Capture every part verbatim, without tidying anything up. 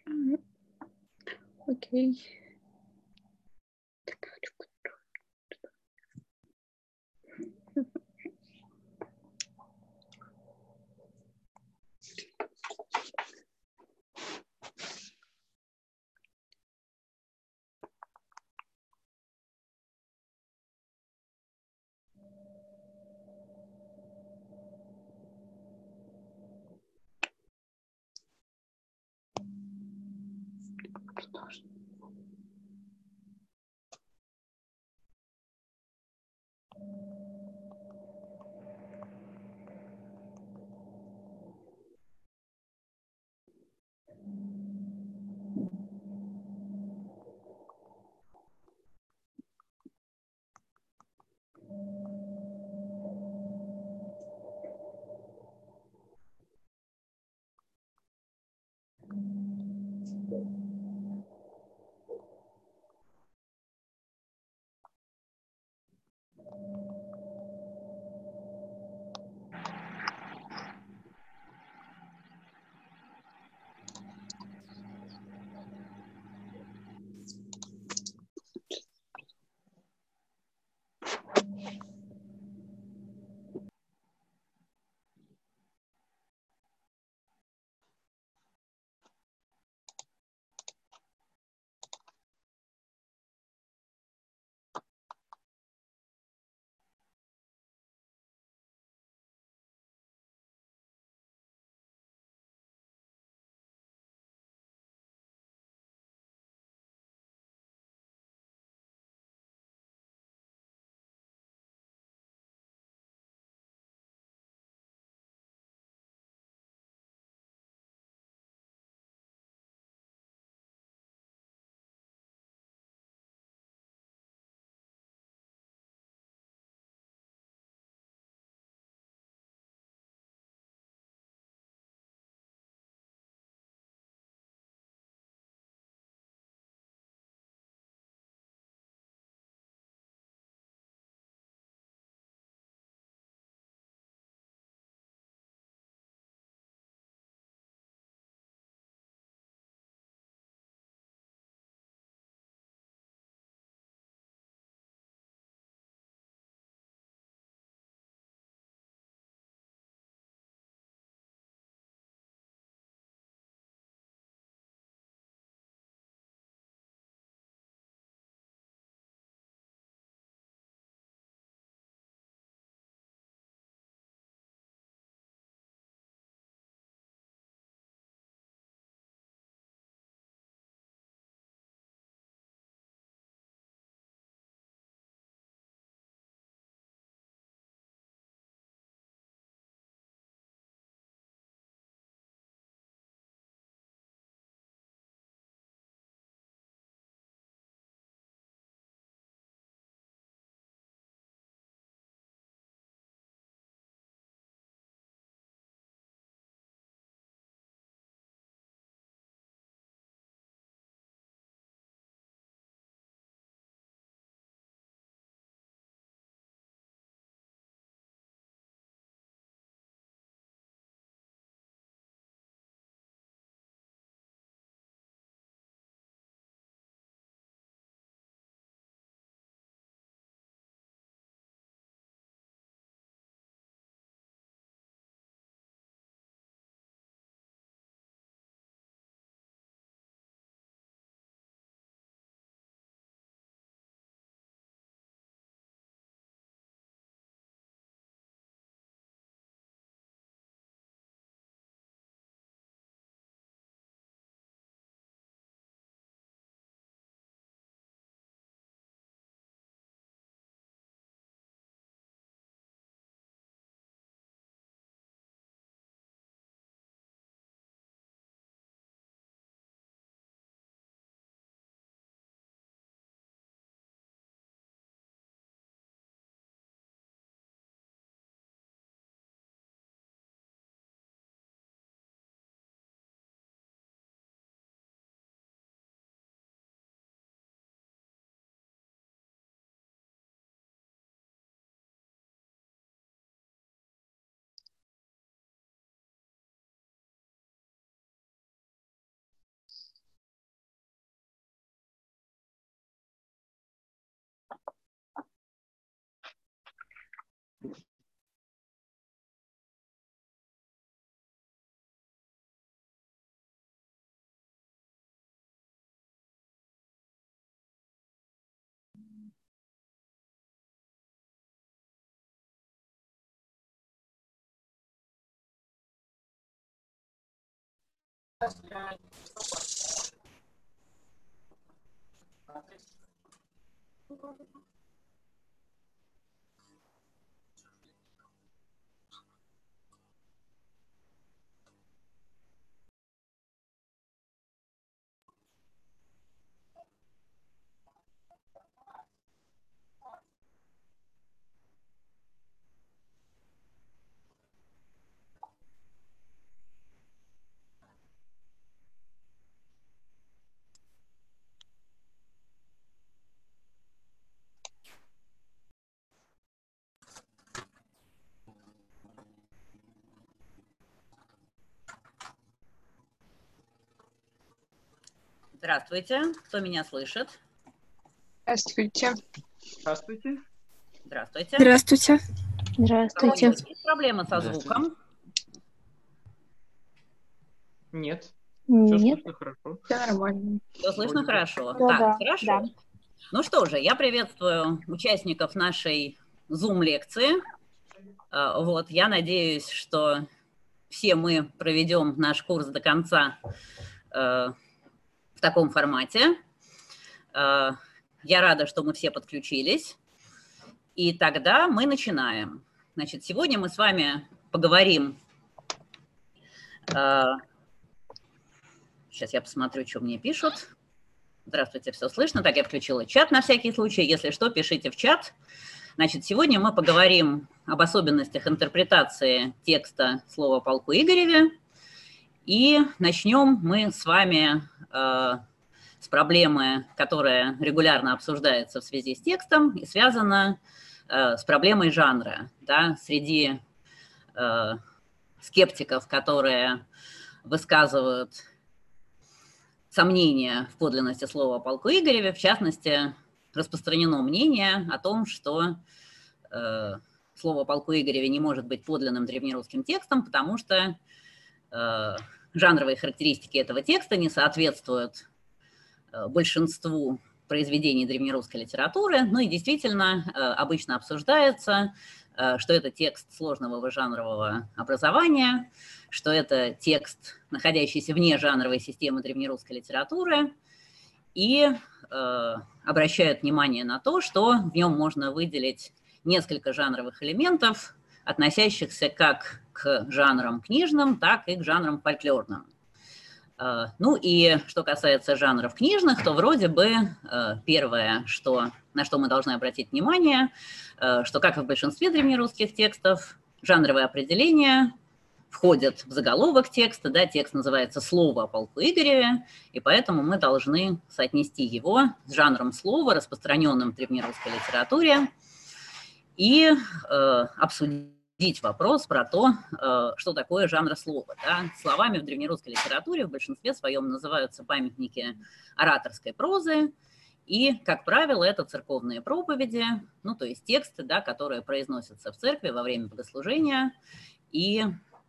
Мгм. Окей. Здравствуйте, кто меня слышит? Здравствуйте. Здравствуйте. Здравствуйте. Здравствуйте. Здравствуйте. Есть проблемы со звуком? Нет. Все Нет, слышно хорошо. все нормально. Все слышно Вроде бы. хорошо? Да, Так, да, хорошо. да. Ну что же, я приветствую участников нашей Zoom-лекции. А, Вот, я надеюсь, что все мы проведем наш курс до конца э, в таком формате. Э, Я рада, что мы все подключились. И тогда мы начинаем. Значит, сегодня мы с вами поговорим. э, Сейчас я посмотрю, что мне пишут. Здравствуйте, все слышно. Так, я включила чат на всякий случай. Если что, пишите в чат. Значит, сегодня мы поговорим об особенностях интерпретации текста слова о полку Игореве. И начнем мы с вами э, с проблемы, которая регулярно обсуждается в связи с текстом и связана э, с проблемой жанра. Да, среди э, скептиков, которые высказывают сомнения в подлинности слова о полку Игореве, в частности, распространено мнение о том, что э, слово о полку Игореве не может быть подлинным древнерусским текстом, потому что э, жанровые характеристики этого текста не соответствуют э, большинству произведений древнерусской литературы. Ну и действительно, э, обычно обсуждается, э, что это текст сложного жанрового образования, что это текст, находящийся вне жанровой системы древнерусской литературы, и э, обращают внимание на то, что в нем можно выделить несколько жанровых элементов, относящихся как к жанрам книжным, так и к жанрам фольклорным. Э, ну и что касается жанров книжных, то вроде бы э, первое, что, на что мы должны обратить внимание, э, что, как и в большинстве древнерусских текстов, жанровые определения входят в заголовок текста, да, текст называется «Слово о полку Игореве», и поэтому мы должны соотнести его с жанром слова, распространенным в древнерусской литературе, и э, обсудить вопрос про то, э, что такое жанр слова. Да. Словами в древнерусской литературе в большинстве своем называются памятники ораторской прозы, и, как правило, это церковные проповеди, ну, то есть тексты, да, которые произносятся в церкви во время богослужения, и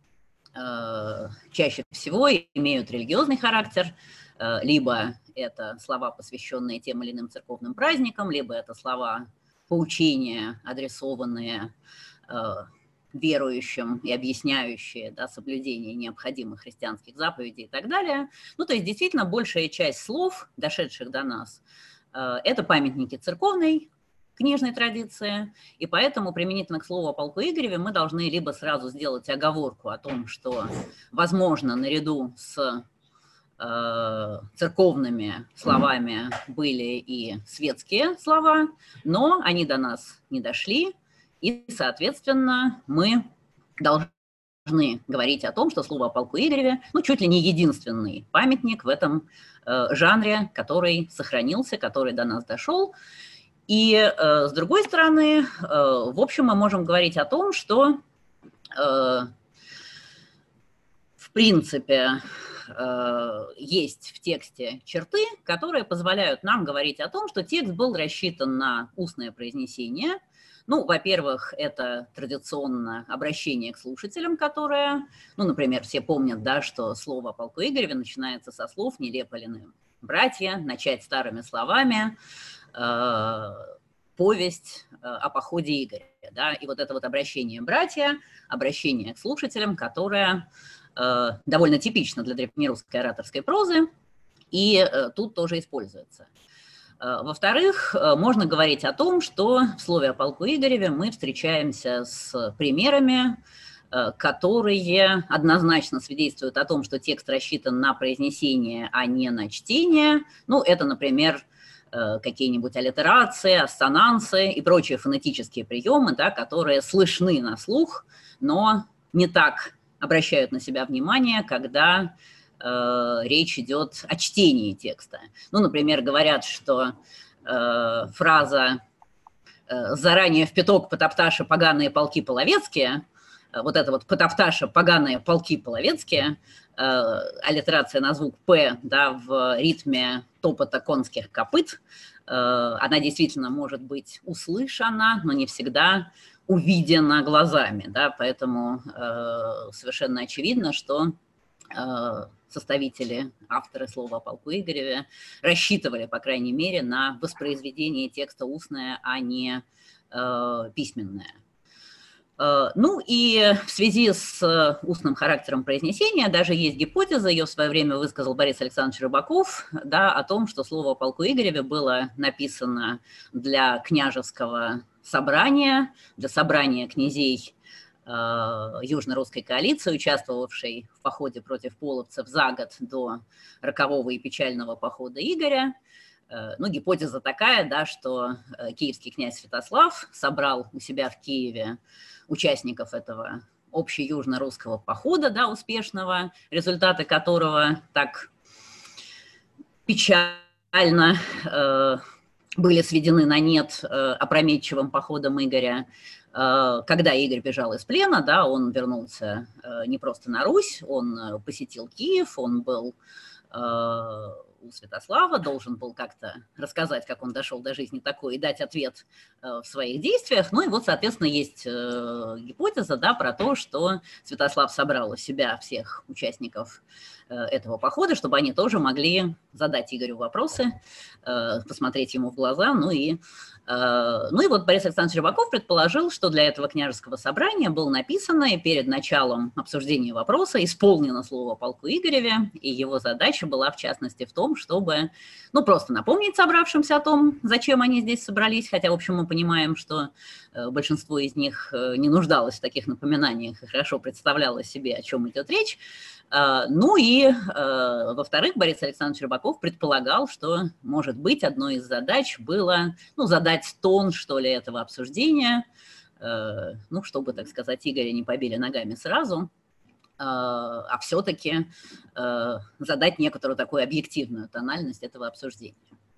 чаще всего имеют религиозный характер, либо это слова, посвященные тем или иным церковным праздникам, либо это слова поучения, адресованные верующим и объясняющие, да, соблюдение необходимых христианских заповедей и так далее. Ну, то есть действительно большая часть слов, дошедших до нас, это памятники церковной книжной традиции, и поэтому применительно к слову о полку Игореве мы должны либо сразу сделать оговорку о том, что, возможно, наряду с э, церковными словами были и светские слова, но они до нас не дошли, и, соответственно, мы должны говорить о том, что слово о полку Игореве, ну, чуть ли не единственный памятник в этом э, жанре, который сохранился, который до нас дошел. И, э, с другой стороны, э, в общем, мы можем говорить о том, что, э, в принципе, э, есть в тексте черты, которые позволяют нам говорить о том, что текст был рассчитан на устное произнесение. Ну, во-первых, это традиционно обращение к слушателям, которое, ну, например, все помнят, да, что слово о полку Игореве начинается со слов «нелепо ли нам, братья», начать старыми словами, повесть о походе Игоря. Да? И вот это вот обращение братья, обращение к слушателям, которое довольно типично для древнерусской ораторской прозы, и тут тоже используется. Во-вторых, можно говорить о том, что в слове о полку Игореве мы встречаемся с примерами, которые однозначно свидетельствуют о том, что текст рассчитан на произнесение, а не на чтение. Ну, это, например, какие-нибудь аллитерации, ассонансы и прочие фонетические приемы, да, которые слышны на слух, но не так обращают на себя внимание, когда э, речь идет о чтении текста. Ну, например, говорят, что э, фраза «заранее в пяток потопташа поганые полки половецкие», вот это вот «потопташа поганые полки половецкие», э, аллитерация на звук «п», да, в ритме топота конских копыт, э, она действительно может быть услышана, но не всегда увидена глазами, да, поэтому э, совершенно очевидно, что э, составители, авторы слова о полку Игореве рассчитывали, по крайней мере, на воспроизведение текста устное, а не э, письменное. Э, ну и в связи с устным характером произнесения даже есть гипотеза, ее в свое время высказал Борис Александрович Рыбаков, да, о том, что слово о полку Игореве было написано для княжеского собрания, для собрания князей э, Южно-Русской коалиции, участвовавшей в походе против половцев за год до рокового и печального похода Игоря. Э, ну, гипотеза такая, да, что э, киевский князь Святослав собрал у себя в Киеве участников этого общеюжно-русского похода, да, успешного, результаты которого так печально э, были сведены на нет э, опрометчивым походом Игоря. Э, когда Игорь бежал из плена, да, он вернулся э, не просто на Русь, он э, посетил Киев, он был э, у Святослава, должен был как-то рассказать, как он дошел до жизни такой, и дать ответ э, в своих действиях. Ну и вот, соответственно, есть э, гипотеза, да, про то, что Святослав собрал у себя всех участников этого похода, чтобы они тоже могли задать Игорю вопросы, посмотреть ему в глаза. Ну и, ну и вот Борис Александрович Рыбаков предположил, что для этого княжеского собрания было написано, и перед началом обсуждения вопроса исполнено слово о полку Игореве, и его задача была, в частности, в том, чтобы, ну, просто напомнить собравшимся о том, зачем они здесь собрались, хотя, в общем, мы понимаем, что большинство из них не нуждалось в таких напоминаниях и хорошо представляло себе, о чем идет речь. Ну и, во-вторых, Борис Александрович Рыбаков предполагал, что, может быть, одной из задач было, ну, задать тон, что ли, этого обсуждения, ну, чтобы, так сказать, Игоря не побили ногами сразу, а все-таки задать некоторую такую объективную тональность этого обсуждения.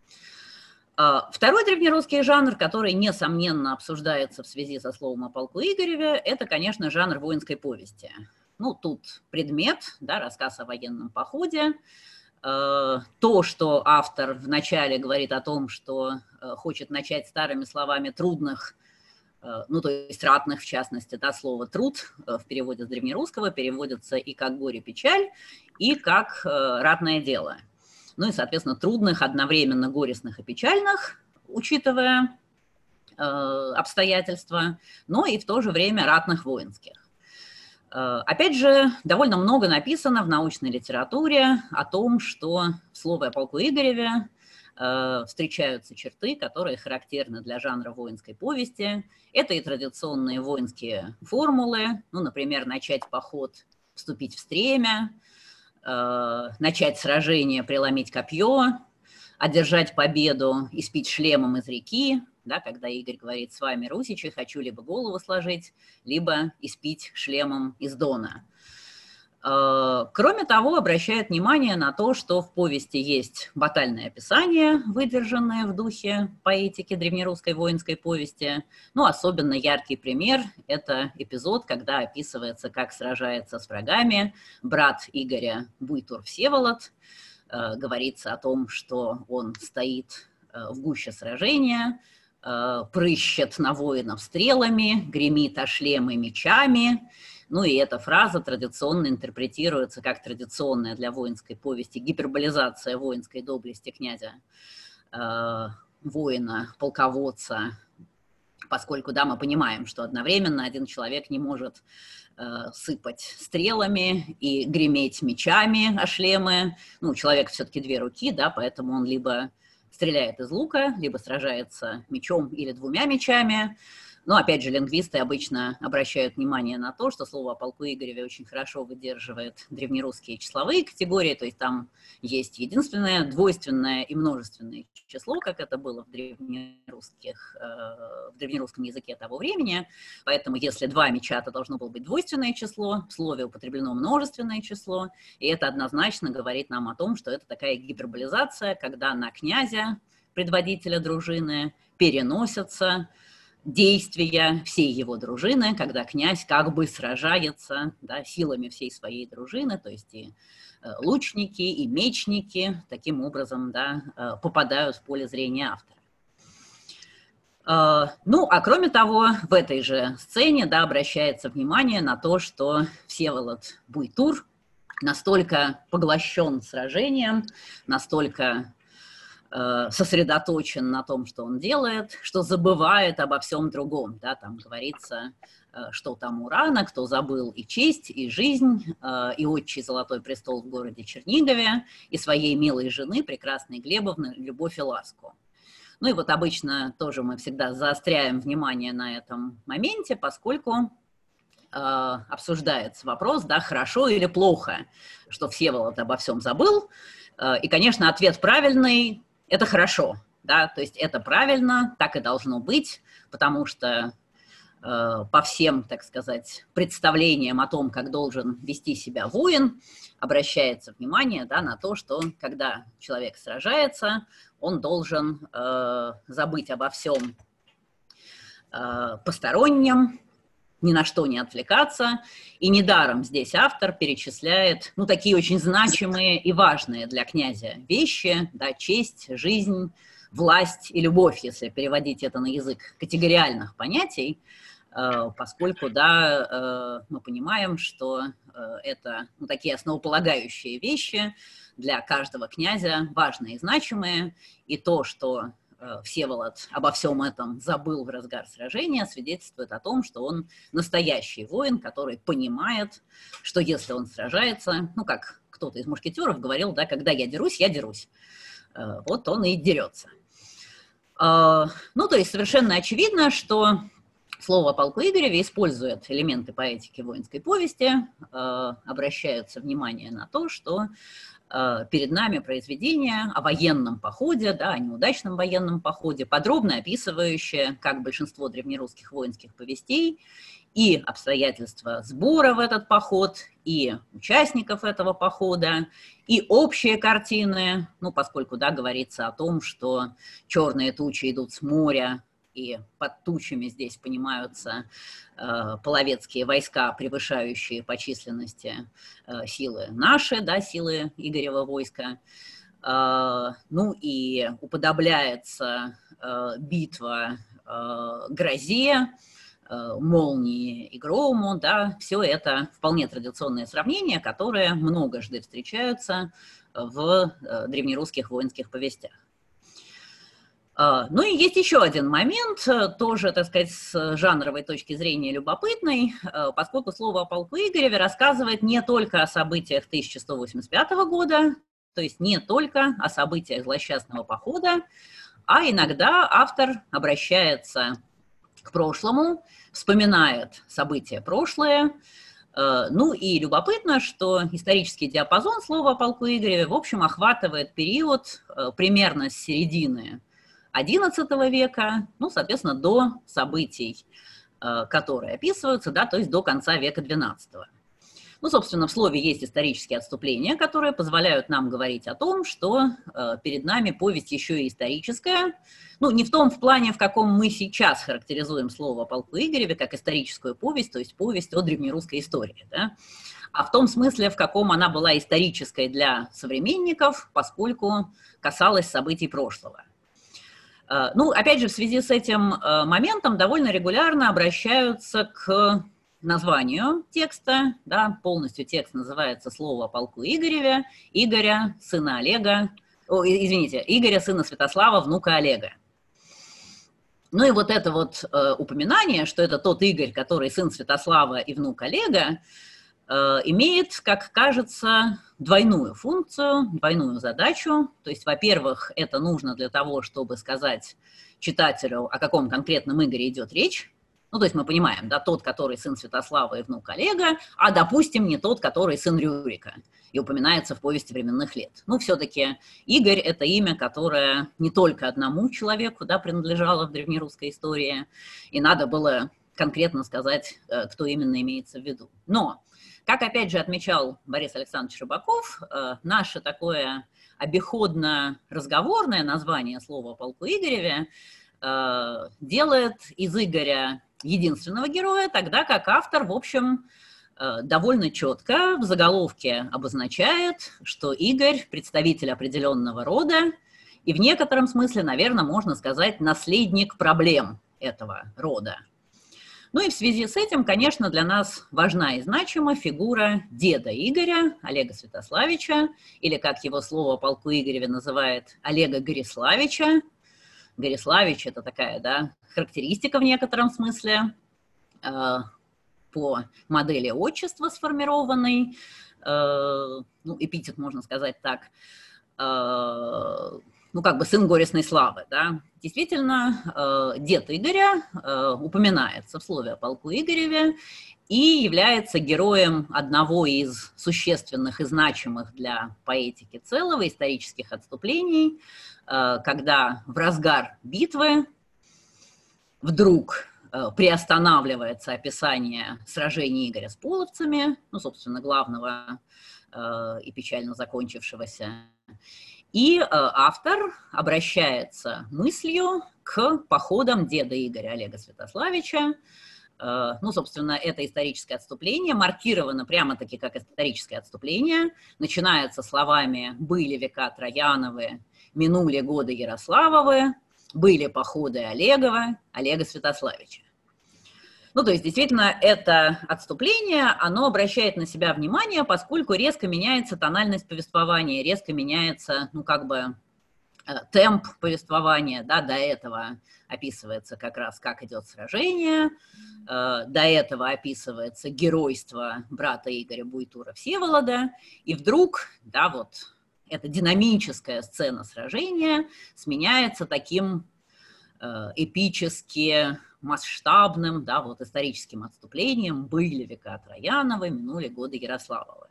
Второй древнерусский жанр, который, несомненно, обсуждается в связи со словом о полку Игореве, это, конечно, жанр воинской повести. Ну, тут предмет, да, рассказ о военном походе. То, что автор вначале говорит о том, что хочет начать старыми словами трудных, ну, то есть ратных, в частности, да, слово «труд» в переводе с древнерусского переводится и как «горе-печаль», и как «ратное дело». Ну и, соответственно, трудных, одновременно горестных и печальных, учитывая обстоятельства, но и в то же время ратных воинских. Опять же, довольно много написано в научной литературе о том, что в слове о полку Игореве э, встречаются черты, которые характерны для жанра воинской повести. Это и традиционные воинские формулы, ну, например, начать поход, вступить в стремя, э, начать сражение, преломить копье, одержать победу, испить шлемом из реки, да, когда Игорь говорит «с вами, русичи, хочу либо голову сложить, либо испить шлемом из Дона». Кроме того, обращает внимание на то, что в повести есть батальное описание, выдержанное в духе поэтики древнерусской воинской повести. Ну, особенно яркий пример – это эпизод, когда описывается, как сражается с врагами брат Игоря Буйтур Всеволод. Говорится о том, что он стоит в гуще сражения, прыщет на воинов стрелами, гремит о шлемы мечами. Ну и эта фраза традиционно интерпретируется как традиционная для воинской повести гиперболизация воинской доблести князя, воина, полководца, поскольку, да, мы понимаем, что одновременно один человек не может э, сыпать стрелами и греметь мечами о шлемы. Ну, у человека все-таки две руки, да, поэтому он либо стреляет из лука, либо сражается мечом или двумя мечами. Но, опять же, лингвисты обычно обращают внимание на то, что слово о полку Игореве очень хорошо выдерживает древнерусские числовые категории, то есть там есть единственное двойственное и множественное число, как это было в, древнерусских, э, в древнерусском языке того времени. Поэтому если два меча, то должно было быть двойственное число, в слове употреблено множественное число, и это однозначно говорит нам о том, что это такая гиперболизация, когда на князя, предводителя дружины, переносятся действия всей его дружины, когда князь как бы сражается, да, силами всей своей дружины, то есть и э, лучники, и мечники таким образом, да, э, попадают в поле зрения автора. Э, ну, а кроме того, в этой же сцене, да, обращается внимание на то, что Всеволод Буйтур настолько поглощен сражением, настолько сосредоточен на том, что он делает, что забывает обо всем другом. Да, там говорится, что там урана, кто забыл и честь, и жизнь, и отчий золотой престол в городе Чернигове, и своей милой жены, прекрасной Глебовны, любовь и ласку. Ну и вот обычно тоже мы всегда заостряем внимание на этом моменте, поскольку э, обсуждается вопрос, да, хорошо или плохо, что Всеволод обо всем забыл. Э, и, конечно, ответ правильный. Это хорошо, да, то есть это правильно, так и должно быть, потому что э, по всем, так сказать, представлениям о том, как должен вести себя воин, обращается внимание, да, на то, что когда человек сражается, он должен э, забыть обо всем э, постороннем, ни на что не отвлекаться, и недаром здесь автор перечисляет, ну, такие очень значимые и важные для князя вещи, да, честь, жизнь, власть и любовь, если переводить это на язык категориальных понятий, э, поскольку, да, э, мы понимаем, что э, это, ну, такие основополагающие вещи для каждого князя, важные и значимые, и то, что Всеволод обо всем этом забыл в разгар сражения, свидетельствует о том, что он настоящий воин, который понимает, что если он сражается, ну, как кто-то из мушкетеров говорил, да, когда я дерусь, я дерусь. Вот он и дерется. Ну, то есть совершенно очевидно, что слово о полку Игореве использует элементы поэтики воинской повести, обращаются внимание на то, что перед нами произведение о военном походе, да, о неудачном военном походе, подробно описывающее, как большинство древнерусских воинских повестей, и обстоятельства сбора в этот поход, и участников этого похода, и общие картины, ну, поскольку, да, говорится о том, что черные тучи идут с моря, и под тучами здесь понимаются э, половецкие войска, превышающие по численности э, силы наши, да, силы Игорева войска. Э, ну и уподобляется э, битва э, грозе, э, молнии и грому, да, все это вполне традиционные сравнения, которые многожды встречаются в э, древнерусских воинских повестях. Ну и есть еще один момент, тоже, так сказать, с жанровой точки зрения любопытный, поскольку слово о полку Игореве рассказывает не только о событиях тысяча сто восемьдесят пятого года, то есть не только о событиях злосчастного похода, а иногда автор обращается к прошлому, вспоминает события прошлое. Ну и любопытно, что исторический диапазон слова о полку Игореве, в общем, охватывает период примерно с середины одиннадцатого века, ну, соответственно, до событий, которые описываются, да, то есть до конца века двенадцатого. Ну, собственно, в слове есть исторические отступления, которые позволяют нам говорить о том, что перед нами повесть еще и историческая, ну, не в том в плане, в каком мы сейчас характеризуем слово о полку Игореве, как историческую повесть, то есть повесть о древнерусской истории, да, а в том смысле, в каком она была исторической для современников, поскольку касалась событий прошлого. Ну, опять же, в связи с этим моментом довольно регулярно обращаются к названию текста, да, полностью текст называется «Слово о полку Игореве», Игоря, сына Олега, о, извините, Игоря, сына Святослава, внука Олега. Ну и вот это вот э, упоминание, что это тот Игорь, который сын Святослава и внук Олега, э, имеет, как кажется, двойную функцию, двойную задачу. То есть, во-первых, это нужно для того, чтобы сказать читателю, о каком конкретном Игоре идет речь. Ну, то есть мы понимаем, да, тот, который сын Святослава и внук Олега, а, допустим, не тот, который сын Рюрика и упоминается в повести временных лет. Ну, все-таки Игорь – это имя, которое не только одному человеку, да, принадлежало в древнерусской истории, и надо было конкретно сказать, кто именно имеется в виду. Но, как опять же отмечал Борис Александрович Рыбаков, наше такое обиходно-разговорное название слова о полку Игореве делает из Игоря единственного героя, тогда как автор, в общем, довольно четко в заголовке обозначает, что Игорь – представитель определенного рода, и в некотором смысле, наверное, можно сказать, наследник проблем этого рода. Ну и в связи с этим, конечно, для нас важна и значима фигура деда Игоря, Олега Святославича, или, как его слово о полку Игореве называет, Олега Гориславича. Гориславич – это такая, да, характеристика в некотором смысле э, по модели отчества сформированной, э, ну, эпитет, можно сказать так, э, ну, как бы сын горестной славы, да. Действительно, э, дед Игоря э, упоминается в слове о полку Игореве и является героем одного из существенных и значимых для поэтики целого исторических отступлений, когда в разгар битвы вдруг приостанавливается описание сражения Игоря с половцами, ну, собственно, главного и печально закончившегося, и автор обращается мыслью к походам деда Игоря Олега Святославича. Ну, собственно, это историческое отступление маркировано прямо-таки как историческое отступление, начинается словами «были века Трояновы, минули годы Ярославовы, были походы Олегова, Олега Святославича». Ну, то есть, действительно, это отступление, оно обращает на себя внимание, поскольку резко меняется тональность повествования, резко меняется, ну, как бы, темп повествования, да, до этого описывается как раз, как идет сражение, э, до этого описывается геройство брата Игоря Буйтура Всеволода, и вдруг, да, вот эта динамическая сцена сражения сменяется таким э, эпически масштабным, да, вот историческим отступлением. Были века Трояновы, минули годы Ярославовы.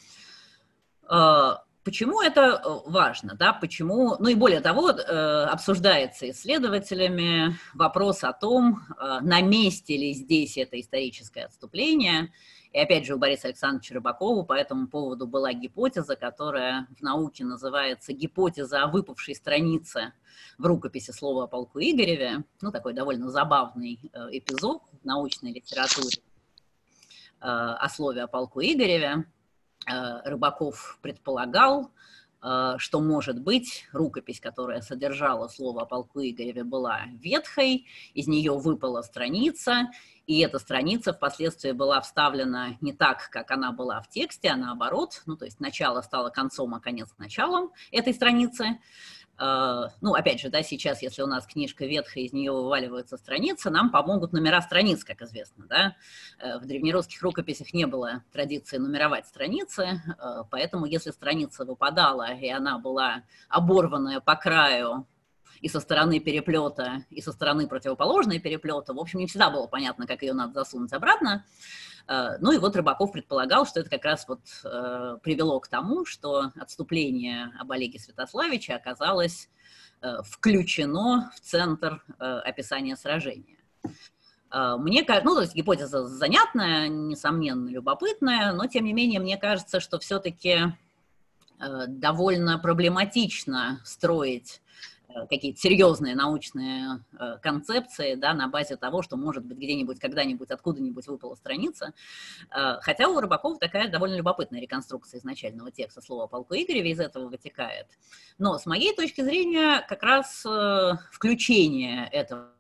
Э, Почему это важно, да, почему, ну и более того, обсуждается исследователями вопрос о том, на месте ли здесь это историческое отступление. И опять же у Бориса Александровича Рыбакова по этому поводу была гипотеза, которая в науке называется гипотеза о выпавшей странице в рукописи слова о полку Игореве. Ну, такой довольно забавный эпизод в научной литературе о слове о полку Игореве. Рыбаков предполагал, что, может быть, рукопись, которая содержала слово о полку Игореве, была ветхой, из нее выпала страница, и эта страница впоследствии была вставлена не так, как она была в тексте, а наоборот, ну, то есть начало стало концом, а конец началом этой страницы. Ну, опять же, да, сейчас, если у нас книжка ветхая, из нее вываливаются страницы, нам помогут номера страниц, как известно, да. В древнерусских рукописях не было традиции нумеровать страницы, поэтому если страница выпадала, и она была оборванная по краю и со стороны переплета, и со стороны противоположной переплета, в общем, не всегда было понятно, как ее надо засунуть обратно. Ну и вот Рыбаков предполагал, что это как раз вот э, привело к тому, что отступление об Олеге Святославиче оказалось э, включено в центр э, описания сражения. Э, мне кажется, ну, то есть гипотеза занятная, несомненно, любопытная, но тем не менее мне кажется, что все-таки э, довольно проблематично строить какие-то серьезные научные э, концепции, да, на базе того, что, может быть, где-нибудь, когда-нибудь, откуда-нибудь выпала страница. Э, хотя у Рыбакова такая довольно любопытная реконструкция изначального текста слова о полку Игореве из этого вытекает. Но с моей точки зрения как раз э, включение этого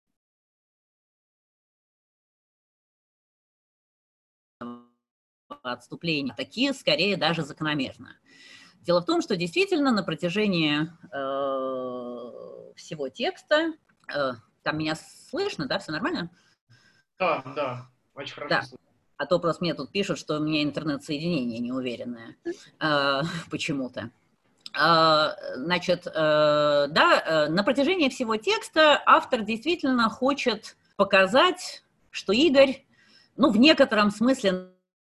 отступления такие скорее даже закономерно. Дело в том, что действительно на протяжении э, всего текста, э, Там меня слышно, да, все нормально? Да, да, очень хорошо Да. слышно. А то просто мне тут пишут, что у меня интернет-соединение неуверенное э, почему-то. Э, значит, э, да, э, на протяжении всего текста автор действительно хочет показать, что Игорь, ну, в некотором смысле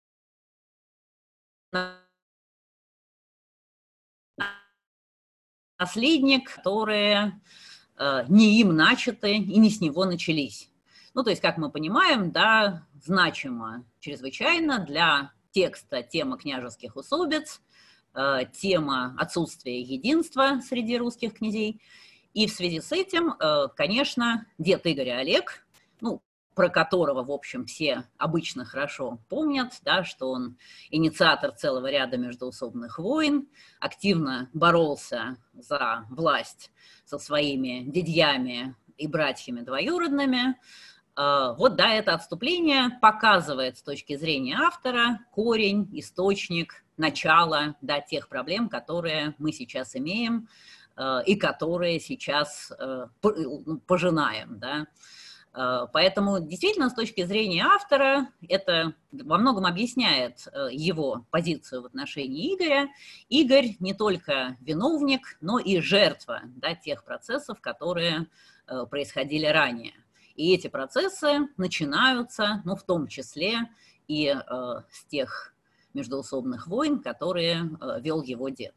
наследник, которые э, не им начаты и не с него начались. Ну, то есть, как мы понимаем, да, значимо чрезвычайно для текста тема княжеских усобиц, э, тема отсутствия единства среди русских князей. И в связи с этим, э, конечно, дед Игоря Олег, ну, про которого, в общем, все обычно хорошо помнят, да, что он инициатор целого ряда междоусобных войн, активно боролся за власть со своими дядьями и братьями двоюродными. Вот, да, это отступление показывает с точки зрения автора корень, источник, начало, да, тех проблем, которые мы сейчас имеем и которые сейчас пожинаем, да. Поэтому действительно с точки зрения автора это во многом объясняет его позицию в отношении Игоря. Игорь не только виновник, но и жертва, да, тех процессов, которые происходили ранее. И эти процессы начинаются, ну, в том числе и э, с тех междоусобных войн, которые э, вел его дед.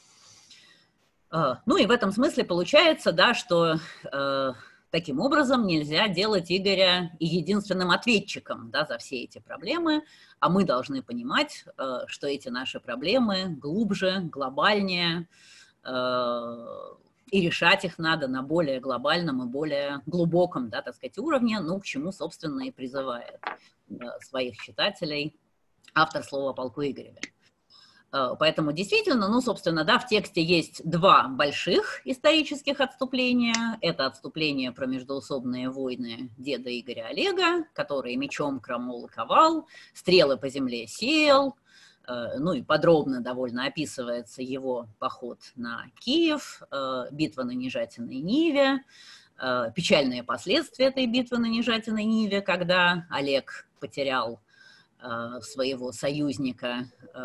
Э, ну и в этом смысле получается, да, что э, таким образом нельзя делать Игоря и единственным ответчиком, да, за все эти проблемы, а мы должны понимать, э, что эти наши проблемы глубже, глобальнее, э, и решать их надо на более глобальном и более глубоком, да, так сказать, уровне, ну, к чему, собственно, и призывает своих читателей автор слова о полку Игореве. Поэтому действительно, ну, собственно, да, в тексте есть два больших исторических отступления. Это отступление про междоусобные войны деда Игоря Олега, который мечом кромол и ковал, стрелы по земле сеял, ну и подробно довольно описывается его поход на Киев, битва на Нежатиной Ниве, печальные последствия этой битвы на Нежатиной Ниве, когда Олег потерял своего союзника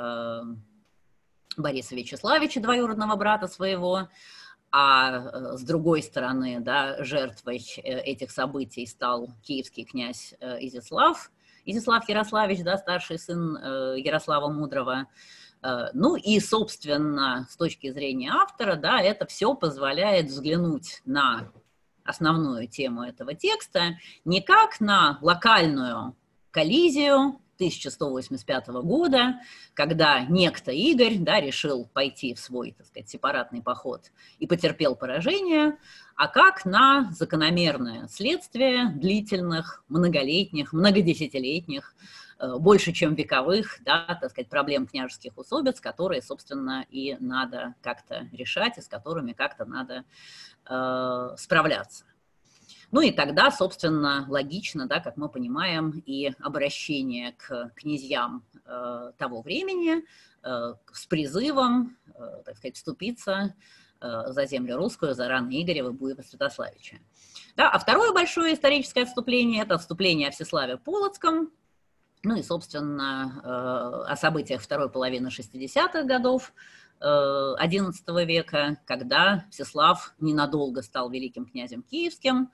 Бориса Вячеславича, двоюродного брата своего, а с другой стороны, да, жертвой этих событий стал киевский князь Изяслав, Изяслав Ярославич, да, старший сын э, Ярослава Мудрого. Э, ну и, собственно, с точки зрения автора, да, это все позволяет взглянуть на основную тему этого текста не как на локальную коллизию тысяча сто восемьдесят пятого года, когда некто Игорь, да, решил пойти в свой, так сказать, сепаратный поход и потерпел поражение, а как на закономерное следствие длительных, многолетних, многодесятилетних, больше чем вековых, да, так сказать, проблем княжеских усобиц, которые, собственно, и надо как-то решать, и с которыми как-то надо э, справляться. Ну и тогда, собственно, логично, да, как мы понимаем, и обращение к князьям э, того времени э, с призывом, э, так сказать, вступиться э, за землю русскую, за раны Игоря, Буева, Святославича. Да, а второе большое историческое отступление – это отступление о Всеславе Полоцком, ну и, собственно, э, о событиях второй половины шестидесятых годов э, одиннадцатого века, когда Всеслав ненадолго стал великим князем киевским,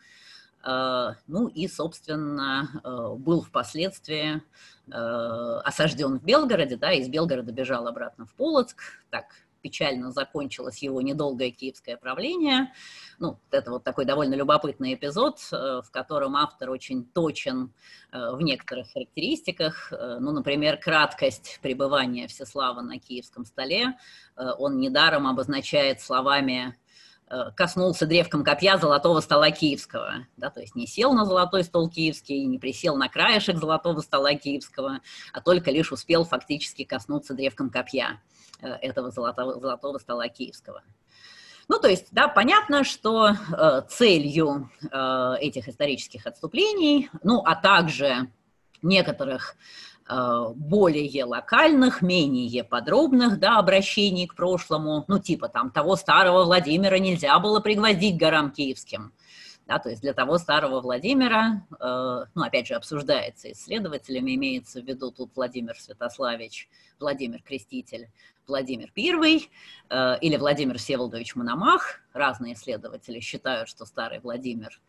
ну и, собственно, был впоследствии осажден в Белгороде, да, из Белгорода бежал обратно в Полоцк. Так печально закончилось его недолгое киевское правление. Ну, это вот такой довольно любопытный эпизод, в котором автор очень точен в некоторых характеристиках. Ну, например, краткость пребывания Всеслава на киевском столе он недаром обозначает словами «коснулся древком копья золотого стола киевского». Да, то есть не сел на золотой стол киевский, не присел на краешек золотого стола киевского, а только лишь успел фактически коснуться древком копья этого золотого, золотого стола киевского. Ну, то есть, да, понятно, что э, целью э, этих исторических отступлений, ну, а также некоторых более локальных, менее подробных, да, обращений к прошлому, ну, типа там того старого Владимира нельзя было пригвоздить к горам киевским, Да, то есть для того старого Владимира, э, ну, опять же, обсуждается исследователями, имеется в виду тут Владимир Святославич, Владимир Креститель, Владимир Первый э, или Владимир Всеволодович Мономах. Разные исследователи считают, что старый Владимир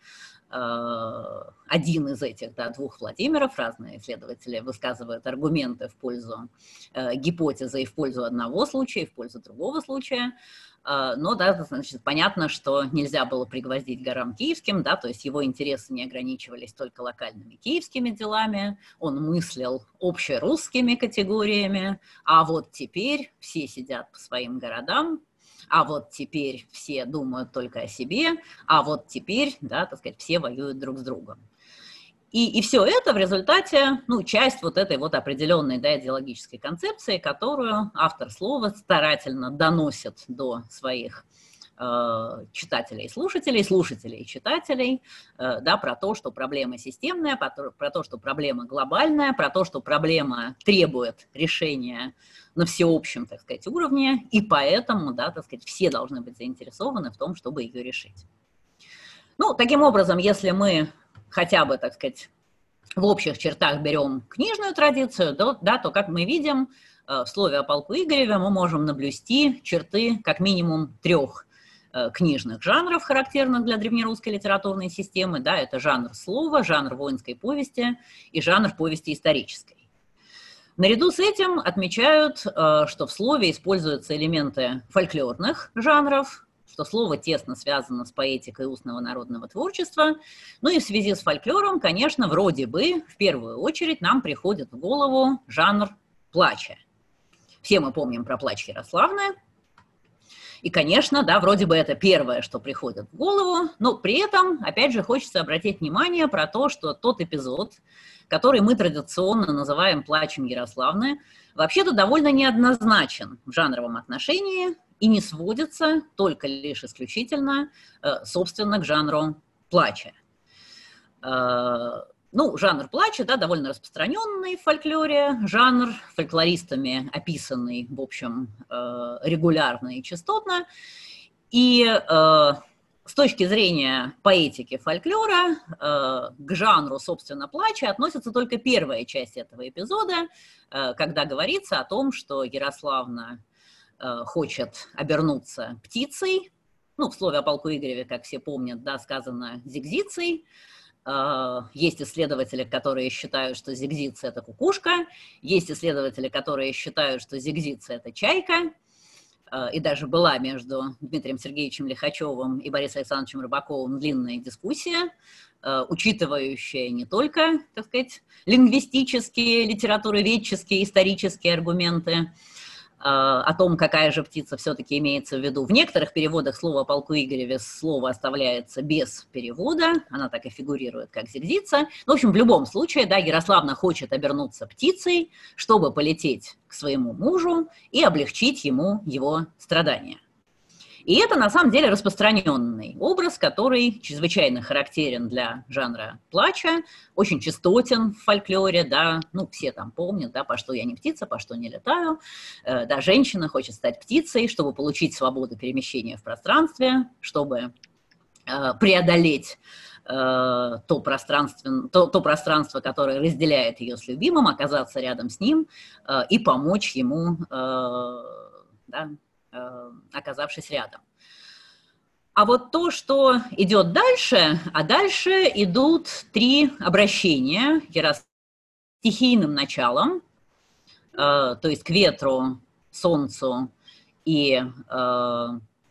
э, один из этих, да, двух Владимиров. Разные исследователи высказывают аргументы в пользу э, гипотезы и в пользу одного случая, и в пользу другого случая. Но, да, значит, понятно, что нельзя было пригвоздить горам киевским, да, то есть его интересы не ограничивались только локальными киевскими делами, он мыслил общерусскими категориями, а вот теперь все сидят по своим городам, а вот теперь все думают только о себе, а вот теперь, да, так сказать, все воюют друг с другом. И, и все это в результате, ну, часть вот этой вот определенной, да, идеологической концепции, которую автор слова старательно доносит до своих э, читателей и слушателей, слушателей и читателей, э, да, про то, что проблема системная, про то, про то, что проблема глобальная, про то, что проблема требует решения на всеобщем, так сказать, уровне, и поэтому, да, так сказать, все должны быть заинтересованы в том, чтобы ее решить. Ну, таким образом, если мы хотя бы, так сказать, в общих чертах берем книжную традицию, да, да, то, как мы видим, в слове о полку Игореве мы можем наблюсти черты как минимум трех книжных жанров, характерных для древнерусской литературной системы. Да, это жанр слова, жанр воинской повести и жанр повести исторической. Наряду с этим отмечают, что в слове используются элементы фольклорных жанров, что слово тесно связано с поэтикой устного народного творчества. Ну и в связи с фольклором, конечно, вроде бы, в первую очередь, нам приходит в голову жанр плача. Все мы помним про плач Ярославны. И, конечно, да, вроде бы это первое, что приходит в голову, но при этом, опять же, хочется обратить внимание про то, что тот эпизод, который мы традиционно называем плачем Ярославны, вообще-то довольно неоднозначен в жанровом отношении, и не сводится только лишь исключительно, собственно, к жанру плача. Ну, жанр плача, да, довольно распространенный в фольклоре, жанр, фольклористами описанный, в общем, регулярно и частотно. И с точки зрения поэтики фольклора к жанру, собственно, плача относится только первая часть этого эпизода, когда говорится о том, что Ярославна хочет обернуться птицей. Ну, в слове о полку Игореве, как все помнят, да, сказано зигзицей. Есть исследователи, которые считают, что зигзица – это кукушка. Есть исследователи, которые считают, что зигзица – это чайка. И даже была между Дмитрием Сергеевичем Лихачевым и Борисом Александровичем Рыбаковым длинная дискуссия, учитывающая не только, так сказать, лингвистические, литературоведческие, исторические аргументы, о том, какая же птица все-таки имеется в виду. В некоторых переводах слова о полку Игореве слово оставляется без перевода, она так и фигурирует, как зигзица. В общем, в любом случае, да, Ярославна хочет обернуться птицей, чтобы полететь к своему мужу и облегчить ему его страдания. И это, на самом деле, распространенный образ, который чрезвычайно характерен для жанра плача, очень частотен в фольклоре, да, ну, все там помнят, да, по что я не птица, по что не летаю, э, да, женщина хочет стать птицей, чтобы получить свободу перемещения в пространстве, чтобы э, преодолеть э, то, пространство, то, то пространство, которое разделяет ее с любимым, оказаться рядом с ним э, и помочь ему, э, да, оказавшись рядом. А вот то, что идет дальше, а дальше идут три обращения стихийным началом, э, то есть к ветру, солнцу и э,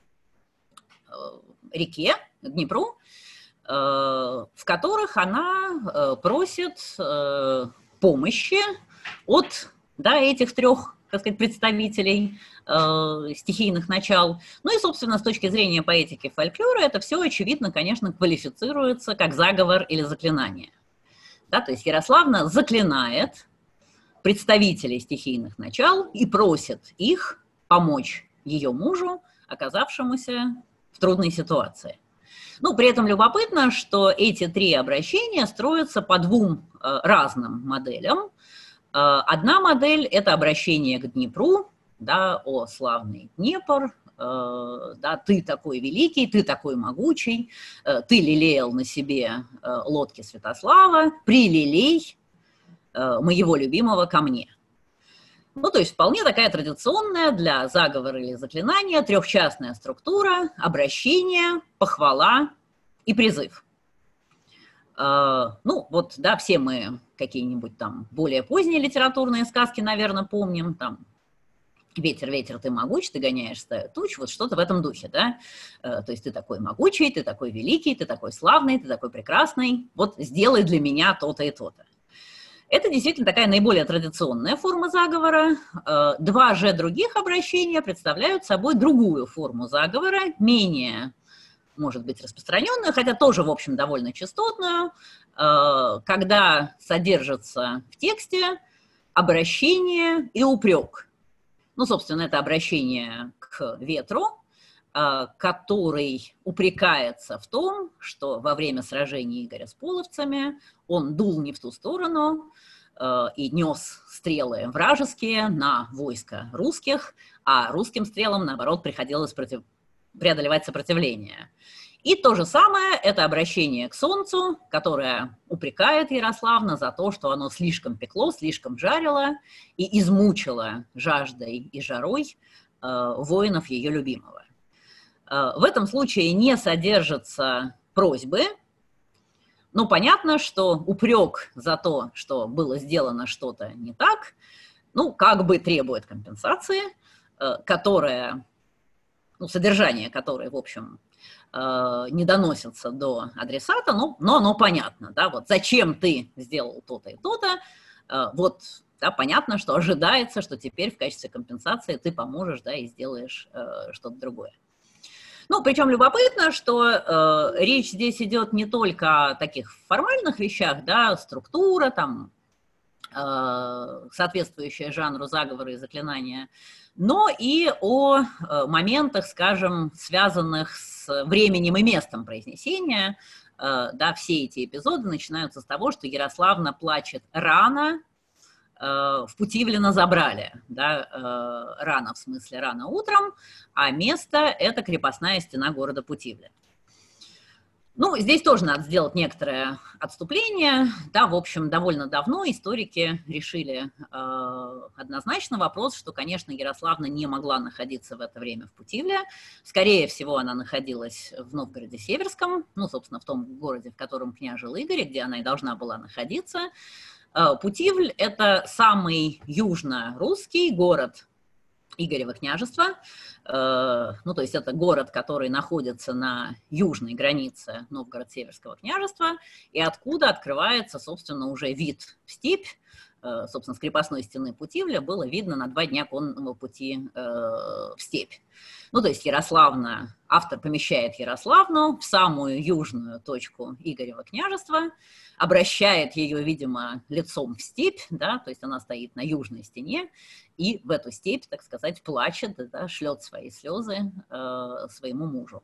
реке, Днепру, э, в которых она э, просит э, помощи от, да, этих трех, так сказать, представителей э, стихийных начал. Ну и, собственно, с точки зрения поэтики фольклора, это все, очевидно, конечно, квалифицируется как заговор или заклинание. Да, то есть Ярославна заклинает представителей стихийных начал и просит их помочь ее мужу, оказавшемуся в трудной ситуации. Ну, при этом любопытно, что эти три обращения строятся по двум э, разным моделям. Одна модель – это обращение к Днепру, да, о славный Днепр, да, ты такой великий, ты такой могучий, ты лелеял на себе лодки Святослава, прилелей моего любимого ко мне. Ну, то есть вполне такая традиционная для заговора или заклинания трехчастная структура, обращение, похвала и призыв. Ну, вот, да, все мы какие-нибудь там более поздние литературные сказки, наверное, помним, там, «Ветер, ветер, ты могуч, ты гоняешь стаю туч», вот что-то в этом духе, да, то есть ты такой могучий, ты такой великий, ты такой славный, ты такой прекрасный, вот сделай для меня то-то и то-то. Это действительно такая наиболее традиционная форма заговора. Два же других обращения представляют собой другую форму заговора, менее, может быть, распространенную, хотя тоже, в общем, довольно частотную, когда содержится в тексте обращение и упрек. Ну, собственно, это обращение к ветру, который упрекается в том, что во время сражения Игоря с половцами он дул не в ту сторону и нес стрелы вражеские на войско русских, а русским стрелам, наоборот, приходилось против... преодолевать сопротивление. И то же самое – это обращение к солнцу, которое упрекает Ярославна за то, что оно слишком пекло, слишком жарило и измучило жаждой и жарой э, воинов ее любимого. Э, в этом случае не содержатся просьбы, но понятно, что упрек за то, что было сделано что-то не так, ну, как бы требует компенсации, э, которая, ну, содержание которой, в общем, не доносится до адресата, но, но оно понятно, да, вот зачем ты сделал то-то и то-то, вот, да, понятно, что ожидается, что теперь в качестве компенсации ты поможешь, да, и сделаешь э, что-то другое. Ну, причем любопытно, что э, речь здесь идет не только о таких формальных вещах, да, структура, там, э, соответствующая жанру заговора и заклинания, но и о моментах, скажем, связанных с временем и местом произнесения. Да, все эти эпизоды начинаются с того, что Ярославна плачет рано, в Путивлино забрали, да, рано в смысле рано утром, а место – это крепостная стена города Путивля. Ну, здесь тоже надо сделать некоторое отступление. Да, в общем, довольно давно историки решили э, однозначно вопрос, что, конечно, Ярославна не могла находиться в это время в Путивле. Скорее всего, она находилась в Новгороде Северском, ну, собственно, в том городе, в котором княжил Игорь, где она и должна была находиться. Э, Путивль – это самый южно-русский город Игорева княжества, э, ну, то есть это город, который находится на южной границе Новгород-Северского княжества, и откуда открывается, собственно, уже вид в степь, э, собственно, с крепостной стены Путивля было видно на два дня конного пути э, в степь. Ну, то есть Ярославна, автор помещает Ярославну в самую южную точку Игорева княжества, обращает ее, видимо, лицом в степь, да, то есть она стоит на южной стене, и в эту степь, так сказать, плачет, да, шлет свои слезы э, своему мужу.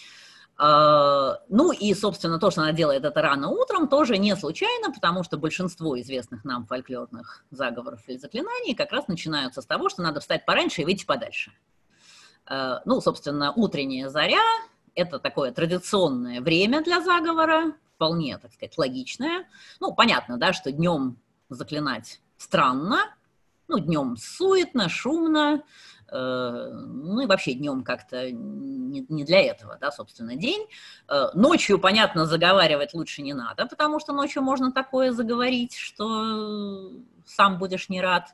Э, ну и, собственно, то, что она делает это рано утром, тоже не случайно, потому что большинство известных нам фольклорных заговоров или заклинаний как раз начинаются с того, что надо встать пораньше и выйти подальше. Э, ну, собственно, утренняя заря – это такое традиционное время для заговора, вполне, так сказать, логичное. Ну, понятно, да, что днем заклинать странно, ну, днем суетно, шумно, э, ну и вообще днем как-то не, не для этого, да, собственно, день. Э, ночью, понятно, заговаривать лучше не надо, потому что ночью можно такое заговорить, что сам будешь не рад.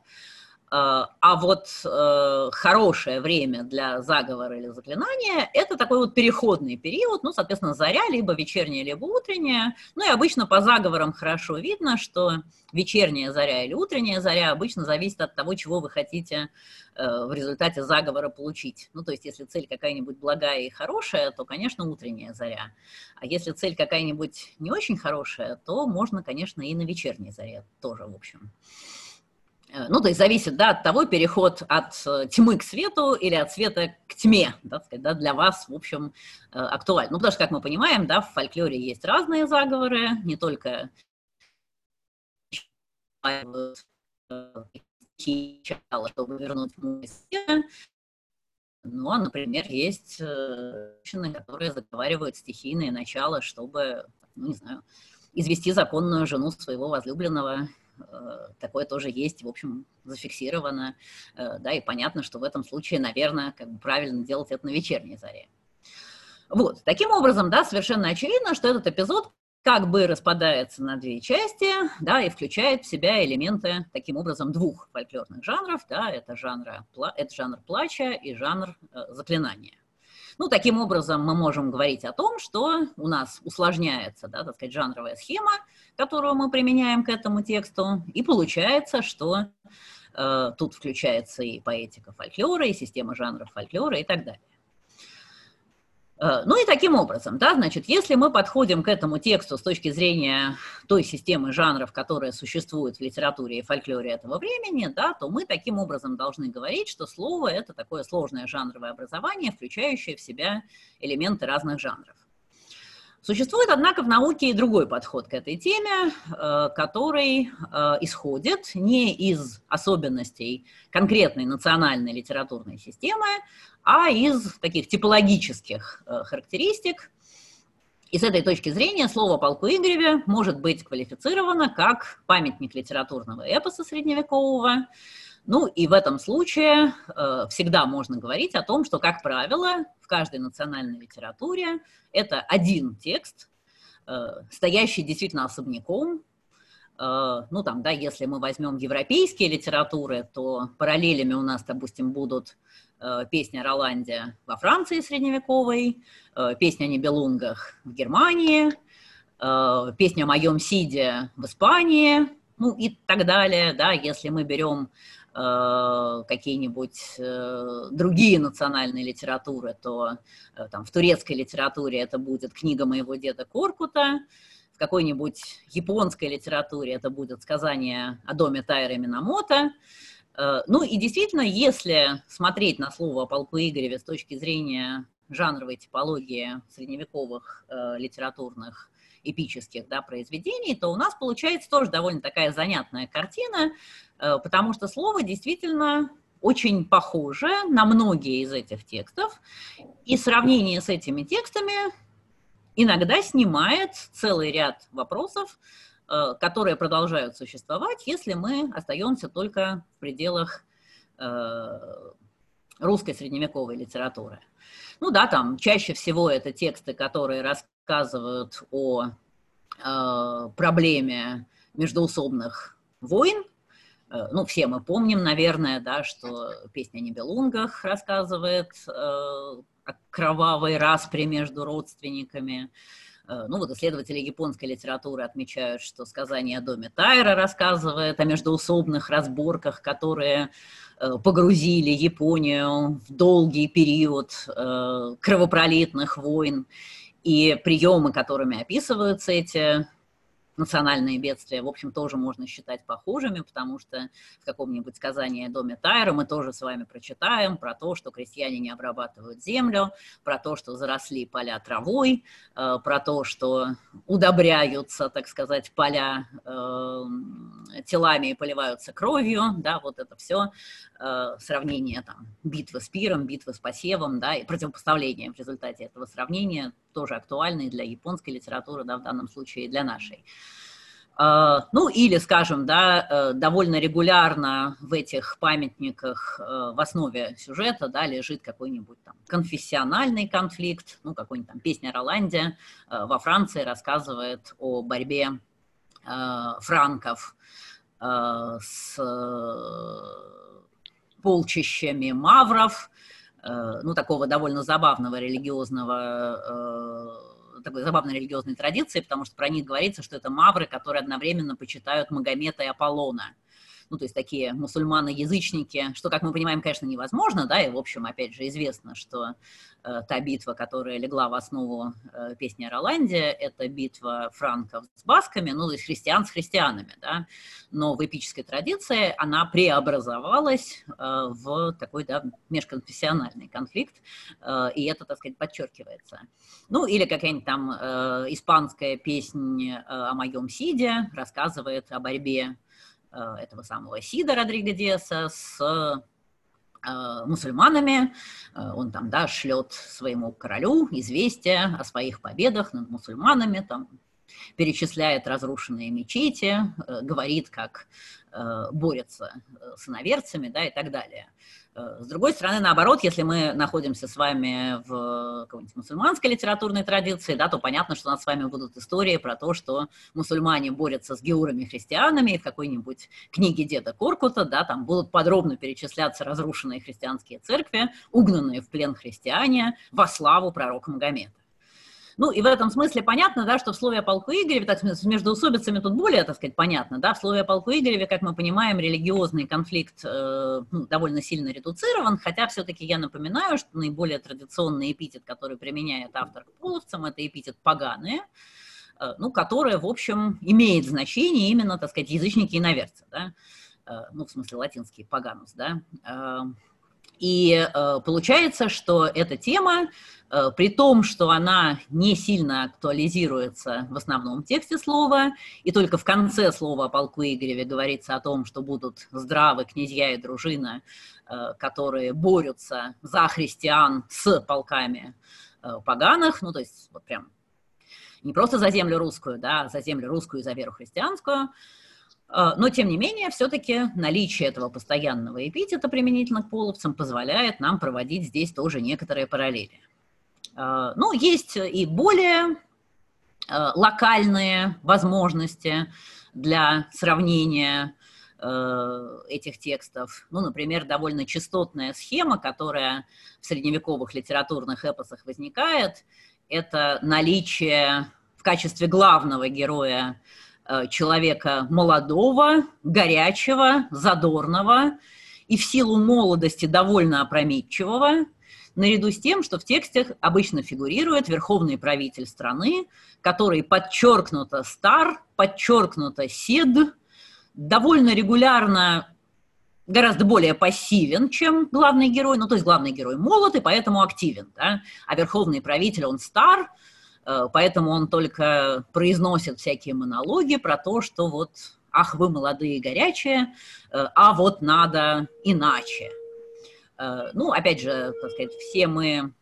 А вот э, хорошее время для заговора или заклинания – это такой вот переходный период, ну, соответственно, заря, либо вечерняя, либо утренняя. Ну, и обычно по заговорам хорошо видно, что вечерняя заря или утренняя заря обычно зависит от того, чего вы хотите э, в результате заговора получить. Ну, то есть, если цель какая-нибудь благая и хорошая, то, конечно, утренняя заря. А если цель какая-нибудь не очень хорошая, то можно, конечно, и на вечерней заре тоже, в общем. Ну, то есть зависит, да, от того, переход от тьмы к свету или от света к тьме, да, сказать, да, для вас, в общем, актуально. Ну, потому что, как мы понимаем, да, в фольклоре есть разные заговоры, не только чтобы вернуть тьму, Ну, а, например, есть женщины, которые заговаривают стихийные начала, чтобы, ну, не знаю, извести законную жену своего возлюбленного. Такое тоже есть, в общем, зафиксировано. Да, и понятно, что в этом случае, наверное, как бы правильно делать это на вечерней заре. Вот, таким образом, да, совершенно очевидно, что этот эпизод как бы распадается на две части, да, и включает в себя элементы, таким образом, двух фольклорных жанров, да, это, жанра, это жанр плача и жанр э, заклинания. Ну, таким образом, мы можем говорить о том, что у нас усложняется, да, так сказать, жанровая схема, которую мы применяем к этому тексту, и получается, что э, тут включается и поэтика фольклора, и система жанров фольклора и так далее. Ну и таким образом, да, значит, если мы подходим к этому тексту с точки зрения той системы жанров, которая существует в литературе и фольклоре этого времени, да, то мы таким образом должны говорить, что слово – это такое сложное жанровое образование, включающее в себя элементы разных жанров. Существует, однако, в науке и другой подход к этой теме, который исходит не из особенностей конкретной национальной литературной системы, а из таких типологических характеристик. И с этой точки зрения слово о полку Игореве может быть квалифицировано как памятник литературного эпоса средневекового. Ну и в этом случае э, всегда можно говорить о том, что, как правило, в каждой национальной литературе это один текст, э, стоящий действительно особняком. Э, ну там, да, если мы возьмем европейские литературы, то параллелями у нас, допустим, будут э, песня о Роланде во Франции средневековой, э, песня о Нибелунгах в Германии, э, песня о моем Сиде в Испании, ну и так далее, да, если мы берем какие-нибудь э, другие национальные литературы, то э, там, в турецкой литературе это будет «Книга моего деда Коркута», в какой-нибудь японской литературе это будет «Сказание о доме Тайры Минамото». Э, ну и действительно, если смотреть на слово о полку Игореве с точки зрения жанровой типологии средневековых э, литературных эпических, да, произведений, то у нас получается тоже довольно такая занятная картина, потому что слово действительно очень похоже на многие из этих текстов, и сравнение с этими текстами иногда снимает целый ряд вопросов, которые продолжают существовать, если мы остаемся только в пределах русской средневековой литературы. Ну да, там чаще всего это тексты, которые рассказывают о э, проблеме междоусобных войн. Э, ну, все мы помним, наверное, да, что песня о Нибелунгах рассказывает э, о кровавой распре между родственниками. Э, ну вот исследователи японской литературы отмечают, что сказание о доме Тайра рассказывает о междоусобных разборках, которые погрузили Японию в долгий период э, кровопролитных войн, и приемы, которыми описываются эти национальные бедствия, в общем, тоже можно считать похожими, потому что в каком-нибудь сказании о доме Тайра мы тоже с вами прочитаем про то, что крестьяне не обрабатывают землю, про то, что заросли поля травой, э, про то, что удобряются, так сказать, поля э, телами и поливаются кровью, да, вот это все э, сравнение там, битвы с пиром, битвы с посевом, да, и противопоставление в результате этого сравнения тоже актуальны для японской литературы, да, в данном случае и для нашей. Ну, или, скажем, да, довольно регулярно в этих памятниках в основе сюжета, да, лежит какой-нибудь там конфессиональный конфликт, ну, какой-нибудь там песня о Роланде во Франции рассказывает о борьбе франков с полчищами мавров, ну, такого довольно забавного религиозного, такой забавной религиозной традиции, потому что про них говорится, что это мавры, которые одновременно почитают Магомета и Аполлона. Ну, то есть такие мусульманы-язычники, что, как мы понимаем, конечно, невозможно, да, и, в общем, опять же, известно, что э, та битва, которая легла в основу э, песни о Роланде, это битва франков с басками, ну, то есть христиан с христианами, да, но в эпической традиции она преобразовалась э, в такой, да, межконфессиональный конфликт, э, и это, так сказать, подчеркивается. Ну, или какая-нибудь там э, испанская песня э, о моем Сиде рассказывает о борьбе этого самого Сида Родриго Диаса с мусульманами. Он там, да, шлет своему королю известия о своих победах над мусульманами, там, перечисляет разрушенные мечети, говорит, как борется с иноверцами, да, и так далее. С другой стороны, наоборот, если мы находимся с вами в какой-нибудь мусульманской литературной традиции, да, то понятно, что у нас с вами будут истории про то, что мусульмане борются с геурами христианами, и в какой-нибудь книге деда Коркута, да, там будут подробно перечисляться разрушенные христианские церкви, угнанные в плен христиане во славу пророка Магомета. Ну, и в этом смысле понятно, да, что в слове о полку Игореве, так, с междоусобицами тут более, так сказать, понятно, да, в слове о полку Игореве, как мы понимаем, религиозный конфликт э, ну, довольно сильно редуцирован, хотя все-таки я напоминаю, что наиболее традиционный эпитет, который применяет автор к половцам, это эпитет «поганые», э, ну, которое, в общем, имеет значение именно, так сказать, язычники и иноверцы, да, э, ну, в смысле латинский «поганус», да, э, и э, получается, что эта тема, э, при том, что она не сильно актуализируется в основном тексте слова, и только в конце слова о полку Игореве говорится о том, что будут здравы князья и дружина, э, которые борются за христиан с полками э, поганых, ну то есть вот прям не просто за землю русскую, да, а за землю русскую и за веру христианскую. Но, тем не менее, все-таки наличие этого постоянного эпитета применительно к половцам позволяет нам проводить здесь тоже некоторые параллели. Ну, есть и более локальные возможности для сравнения этих текстов. Ну, например, довольно частотная схема, которая в средневековых литературных эпосах возникает, это наличие в качестве главного героя человека молодого, горячего, задорного и в силу молодости довольно опрометчивого, наряду с тем, что в тексте обычно фигурирует верховный правитель страны, который подчеркнуто стар, подчеркнуто сед, довольно регулярно гораздо более пассивен, чем главный герой, ну то есть главный герой молод и поэтому активен, да? А верховный правитель, он стар, поэтому он только произносит всякие монологи про то, что вот, ах, вы молодые и горячие, а вот надо иначе. Ну, опять же, так сказать, все мы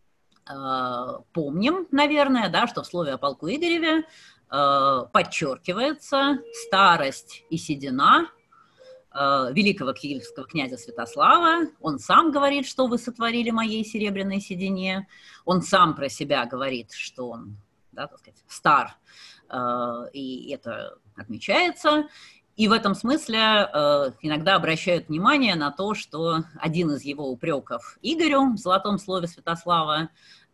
помним, наверное, да, что в слове о полку Игореве подчеркивается старость и седина великого киевского князя Святослава. Он сам говорит, что вы сотворили моей серебряной седине. Он сам про себя говорит, что он, да, так сказать, стар, и это отмечается. И в этом смысле иногда обращают внимание на то, что один из его упреков Игорю в золотом слове Святослава,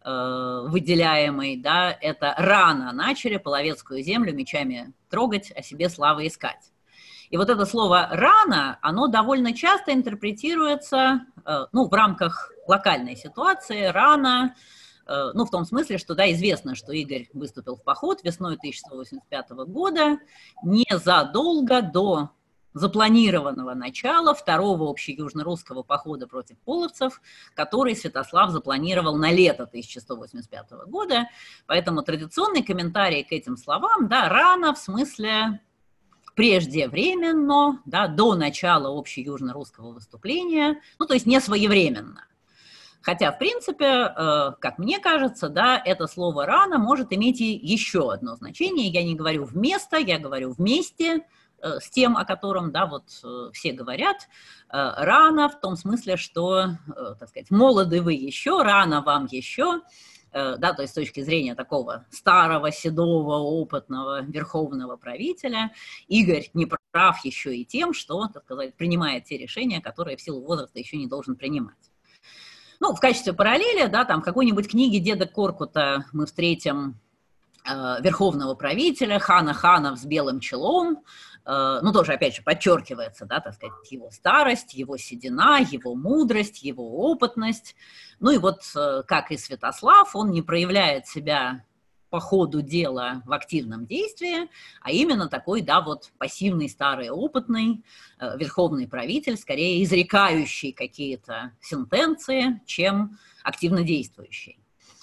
выделяемый, да, это рано начали половецкую землю мечами трогать, о себе славы искать. И вот это слово «рано», оно довольно часто интерпретируется, ну, в рамках локальной ситуации, рано, ну, в том смысле, что, да, известно, что Игорь выступил в поход весной тысяча сто восемьдесят пятого года, незадолго до запланированного начала второго общеюжно-русского похода против половцев, который Святослав запланировал на лето тысяча сто восемьдесят пятого года. Поэтому традиционный комментарий к этим словам, да, «рано» в смысле преждевременно, да, до начала общеюжно-русского выступления, ну, то есть не своевременно. Хотя, в принципе, э, как мне кажется, да, это слово «рано» может иметь и еще одно значение. Я не говорю «вместо», я говорю «вместе», э, с тем, о котором, да, вот э, все говорят. Э, «Рано» в том смысле, что, э, так сказать, молоды вы еще, рано вам еще. Да, то есть с точки зрения такого старого, седого, опытного верховного правителя, Игорь не прав еще и тем, что, так сказать, принимает те решения, которые в силу возраста еще не должен принимать. Ну, в качестве параллели, да, там в какой-нибудь книге деда Коркута мы встретим э, верховного правителя, хана Ханов с белым челом, э, ну, тоже, опять же, подчеркивается, да, так сказать, его старость, его седина, его мудрость, его опытность. Ну и вот, как и Святослав, он не проявляет себя по ходу дела в активном действии, а именно такой, да, вот пассивный, старый, опытный э, верховный правитель, скорее изрекающий какие-то сентенции, чем активно действующий.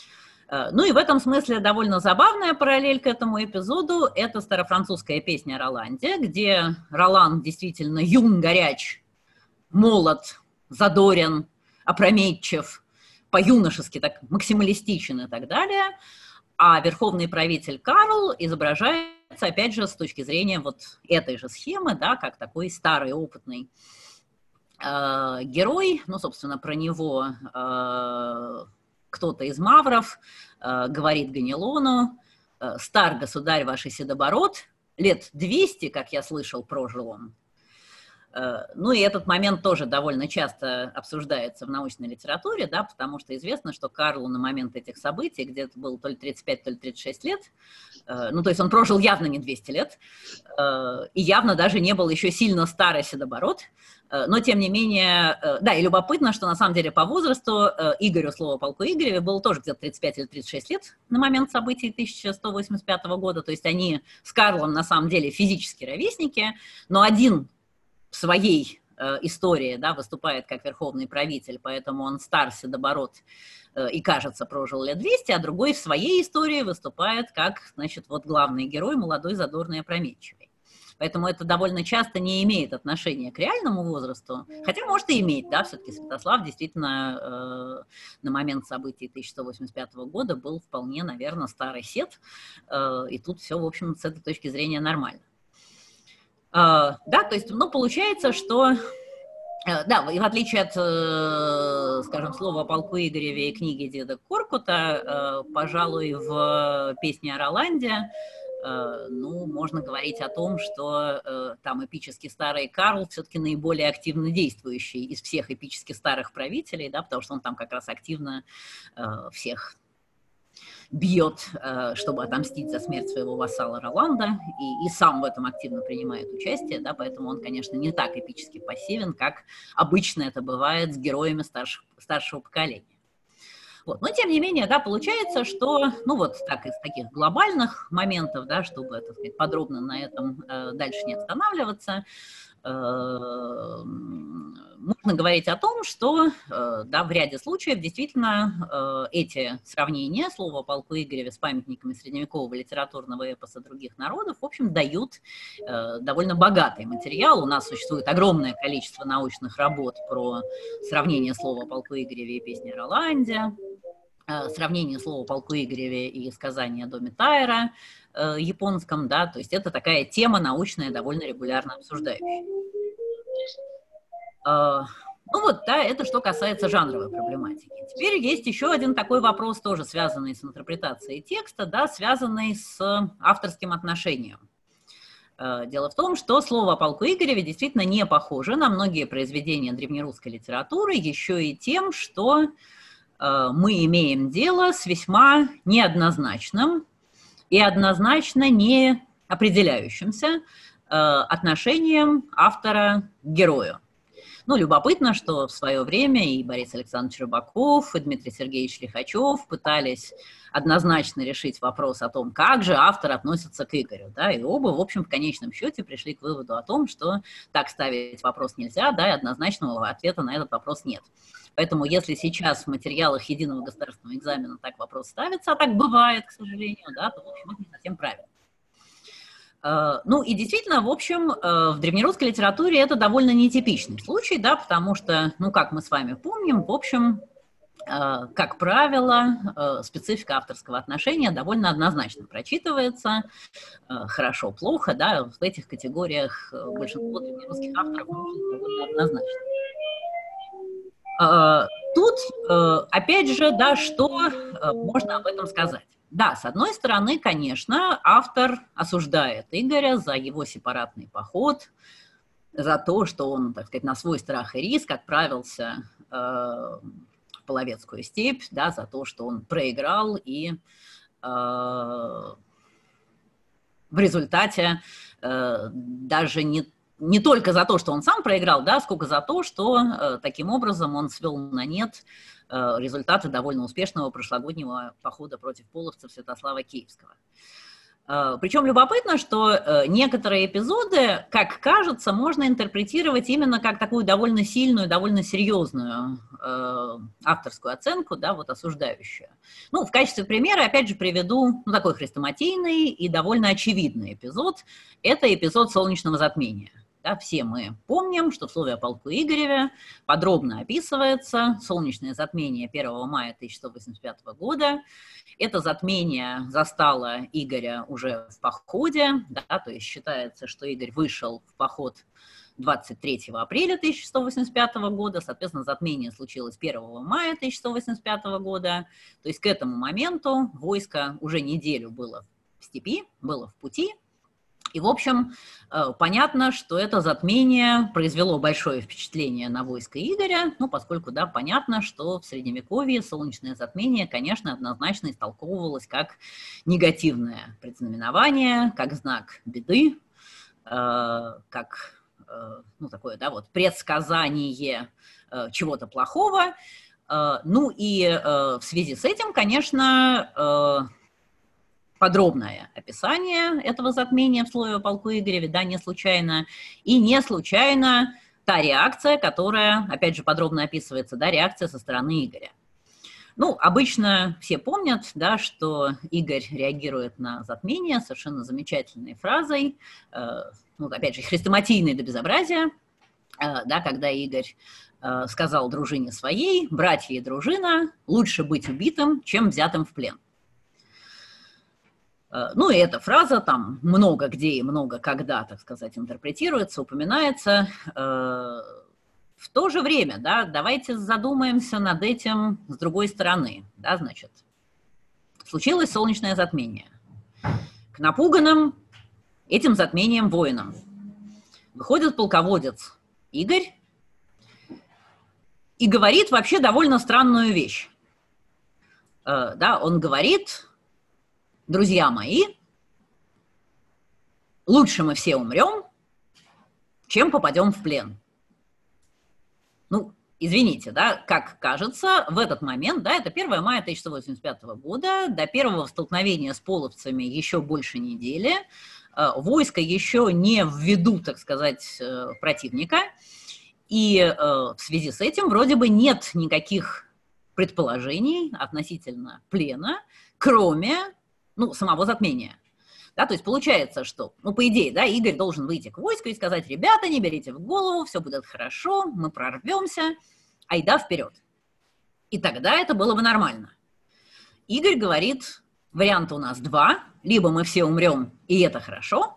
Э, ну и в этом смысле довольно забавная параллель к этому эпизоду – это старофранцузская песня о Роланде, где Ролан действительно юн, горяч, молод, задорен, опрометчив, по-юношески так максималистичен и так далее, а верховный правитель Карл изображается, опять же, с точки зрения вот этой же схемы, да, как такой старый опытный э, герой, ну, собственно, про него э, кто-то из мавров э, говорит Ганилону: «Стар государь ваш седобород, лет двести, как я слышал, прожил он». Ну и этот момент тоже довольно часто обсуждается в научной литературе, да, потому что известно, что Карлу на момент этих событий где-то было то ли тридцать пять, то ли тридцать шесть лет, ну то есть он прожил явно не двести лет, и явно даже не был еще сильно старый седобород, но тем не менее, да, и любопытно, что на самом деле по возрасту Игорю, слово полку Игореве, было тоже где-то тридцать пять или тридцать шесть лет на момент событий тысяча сто восемьдесят пятого года, то есть они с Карлом на самом деле физически ровесники, но один в своей э, истории, да, выступает как верховный правитель, поэтому он стар, седобород э, и, кажется, прожил лет двести, а другой в своей истории выступает как, значит, вот главный герой, молодой, задорный, опрометчивый. Поэтому это довольно часто не имеет отношения к реальному возрасту, хотя может и иметь, да, все-таки Святослав действительно э, на момент событий тысяча сто восемьдесят пятого года был вполне, наверное, старый сет, э, и тут все, в общем, с этой точки зрения нормально. Uh, да, то есть, ну, получается, что, uh, да, и в отличие от, uh, скажем, слова о полку Игореве и книги деда Коркута, uh, пожалуй, в песне о Роланде, uh, ну, можно говорить о том, что uh, там эпически старый Карл все-таки наиболее активно действующий из всех эпически старых правителей, да, потому что он там как раз активно uh, всех бьет, чтобы отомстить за смерть своего вассала Роланда, и, и сам в этом активно принимает участие, да, поэтому он, конечно, не так эпически пассивен, как обычно это бывает с героями старших, старшего поколения. Вот. Но, тем не менее, да, получается, что, ну вот так из таких глобальных моментов, да, чтобы, так сказать, подробно на этом э, дальше не останавливаться, можно говорить о том, что, да, в ряде случаев действительно эти сравнения слова о полку Игореве с памятниками средневекового литературного эпоса других народов, в общем, дают довольно богатый материал. У нас существует огромное количество научных работ про сравнение слова о полку Игореве и песни о Роланде, сравнение слова о полку Игореве и сказания о доме Тайра э, японском, да, то есть это такая тема научная, довольно регулярно обсуждающая. Э, ну вот, да, это что касается жанровой проблематики. Теперь есть еще один такой вопрос, тоже связанный с интерпретацией текста, да, связанный с авторским отношением. Э, дело в том, что слово о полку Игореве действительно не похоже на многие произведения древнерусской литературы, еще и тем, что мы имеем дело с весьма неоднозначным и однозначно не определяющимся отношением автора к герою. Ну, любопытно, что в свое время и Борис Александрович Рыбаков, и Дмитрий Сергеевич Лихачев пытались однозначно решить вопрос о том, как же автор относится к Игорю, да, и оба, в общем, в конечном счете пришли к выводу о том, что так ставить вопрос нельзя, да, и однозначного ответа на этот вопрос нет. Поэтому если сейчас в материалах единого государственного экзамена так вопрос ставится, а так бывает, к сожалению, да, то, в общем, это не совсем правильно. Ну и действительно, в общем, в древнерусской литературе это довольно нетипичный случай, да, потому что, ну, как мы с вами помним, в общем, как правило, специфика авторского отношения довольно однозначно прочитывается, хорошо, плохо, да, в этих категориях большинство древнерусских авторов довольно однозначно. Тут, опять же, да, что можно об этом сказать? Да, с одной стороны, конечно, автор осуждает Игоря за его сепаратный поход, за то, что он, так сказать, на свой страх и риск отправился э, в Половецкую степь, да, за то, что он проиграл и э, в результате э, даже не Не только за то, что он сам проиграл, да, сколько за то, что э, таким образом он свел на нет э, результаты довольно успешного прошлогоднего похода против половцев Святослава Киевского. Э, причем любопытно, что э, некоторые эпизоды, как кажется, можно интерпретировать именно как такую довольно сильную, довольно серьезную э, авторскую оценку, да, вот осуждающую. Ну, в качестве примера, опять же, приведу ну, такой хрестоматийный и довольно очевидный эпизод. Это эпизод солнечного затмения. Да, все мы помним, что в слове о полку Игореве подробно описывается солнечное затмение первого мая тысяча сто восемьдесят пятого года. Это затмение застало Игоря уже в походе, да, то есть считается, что Игорь вышел в поход двадцать третьего апреля тысяча сто восемьдесят пятого года, соответственно, затмение случилось первого мая тысяча сто восемьдесят пятого года, то есть к этому моменту войско уже неделю было в степи, было в пути. И, в общем, понятно, что это затмение произвело большое впечатление на войско Игоря, ну, поскольку, да, понятно, что в Средневековье солнечное затмение, конечно, однозначно истолковывалось как негативное предзнаменование, как знак беды, как, ну, такое, да, вот предсказание чего-то плохого. Ну, и в связи с этим, конечно, подробное описание этого затмения в слове о полку Игореве, да, не случайно, и не случайно та реакция, которая, опять же, подробно описывается, да, реакция со стороны Игоря. Ну, обычно все помнят, да, что Игорь реагирует на затмение совершенно замечательной фразой, э, ну, опять же, хрестоматийной до безобразия, э, да, когда Игорь э, сказал дружине своей: «Братья и дружина, лучше быть убитым, чем взятым в плен». Ну, и эта фраза там много где и много когда, так сказать, интерпретируется, упоминается. В то же время, да, давайте задумаемся над этим с другой стороны. Да, значит, случилось солнечное затмение. К напуганным этим затмением воинам выходит полководец Игорь и говорит вообще довольно странную вещь. Да, он говорит: «Друзья мои, лучше мы все умрем, чем попадем в плен». Ну, извините, да, как кажется, в этот момент, да, это первое мая тысяча сто восемьдесят пятого года, до первого столкновения с половцами еще больше недели, войско еще не в виду, так сказать, противника, и в связи с этим вроде бы нет никаких предположений относительно плена, кроме, ну, самого затмения. Да, то есть получается, что, ну, по идее, да, Игорь должен выйти к войску и сказать: «Ребята, не берите в голову, все будет хорошо, мы прорвемся, айда вперед». И тогда это было бы нормально. Игорь говорит: варианта у нас два: либо мы все умрем, и это хорошо,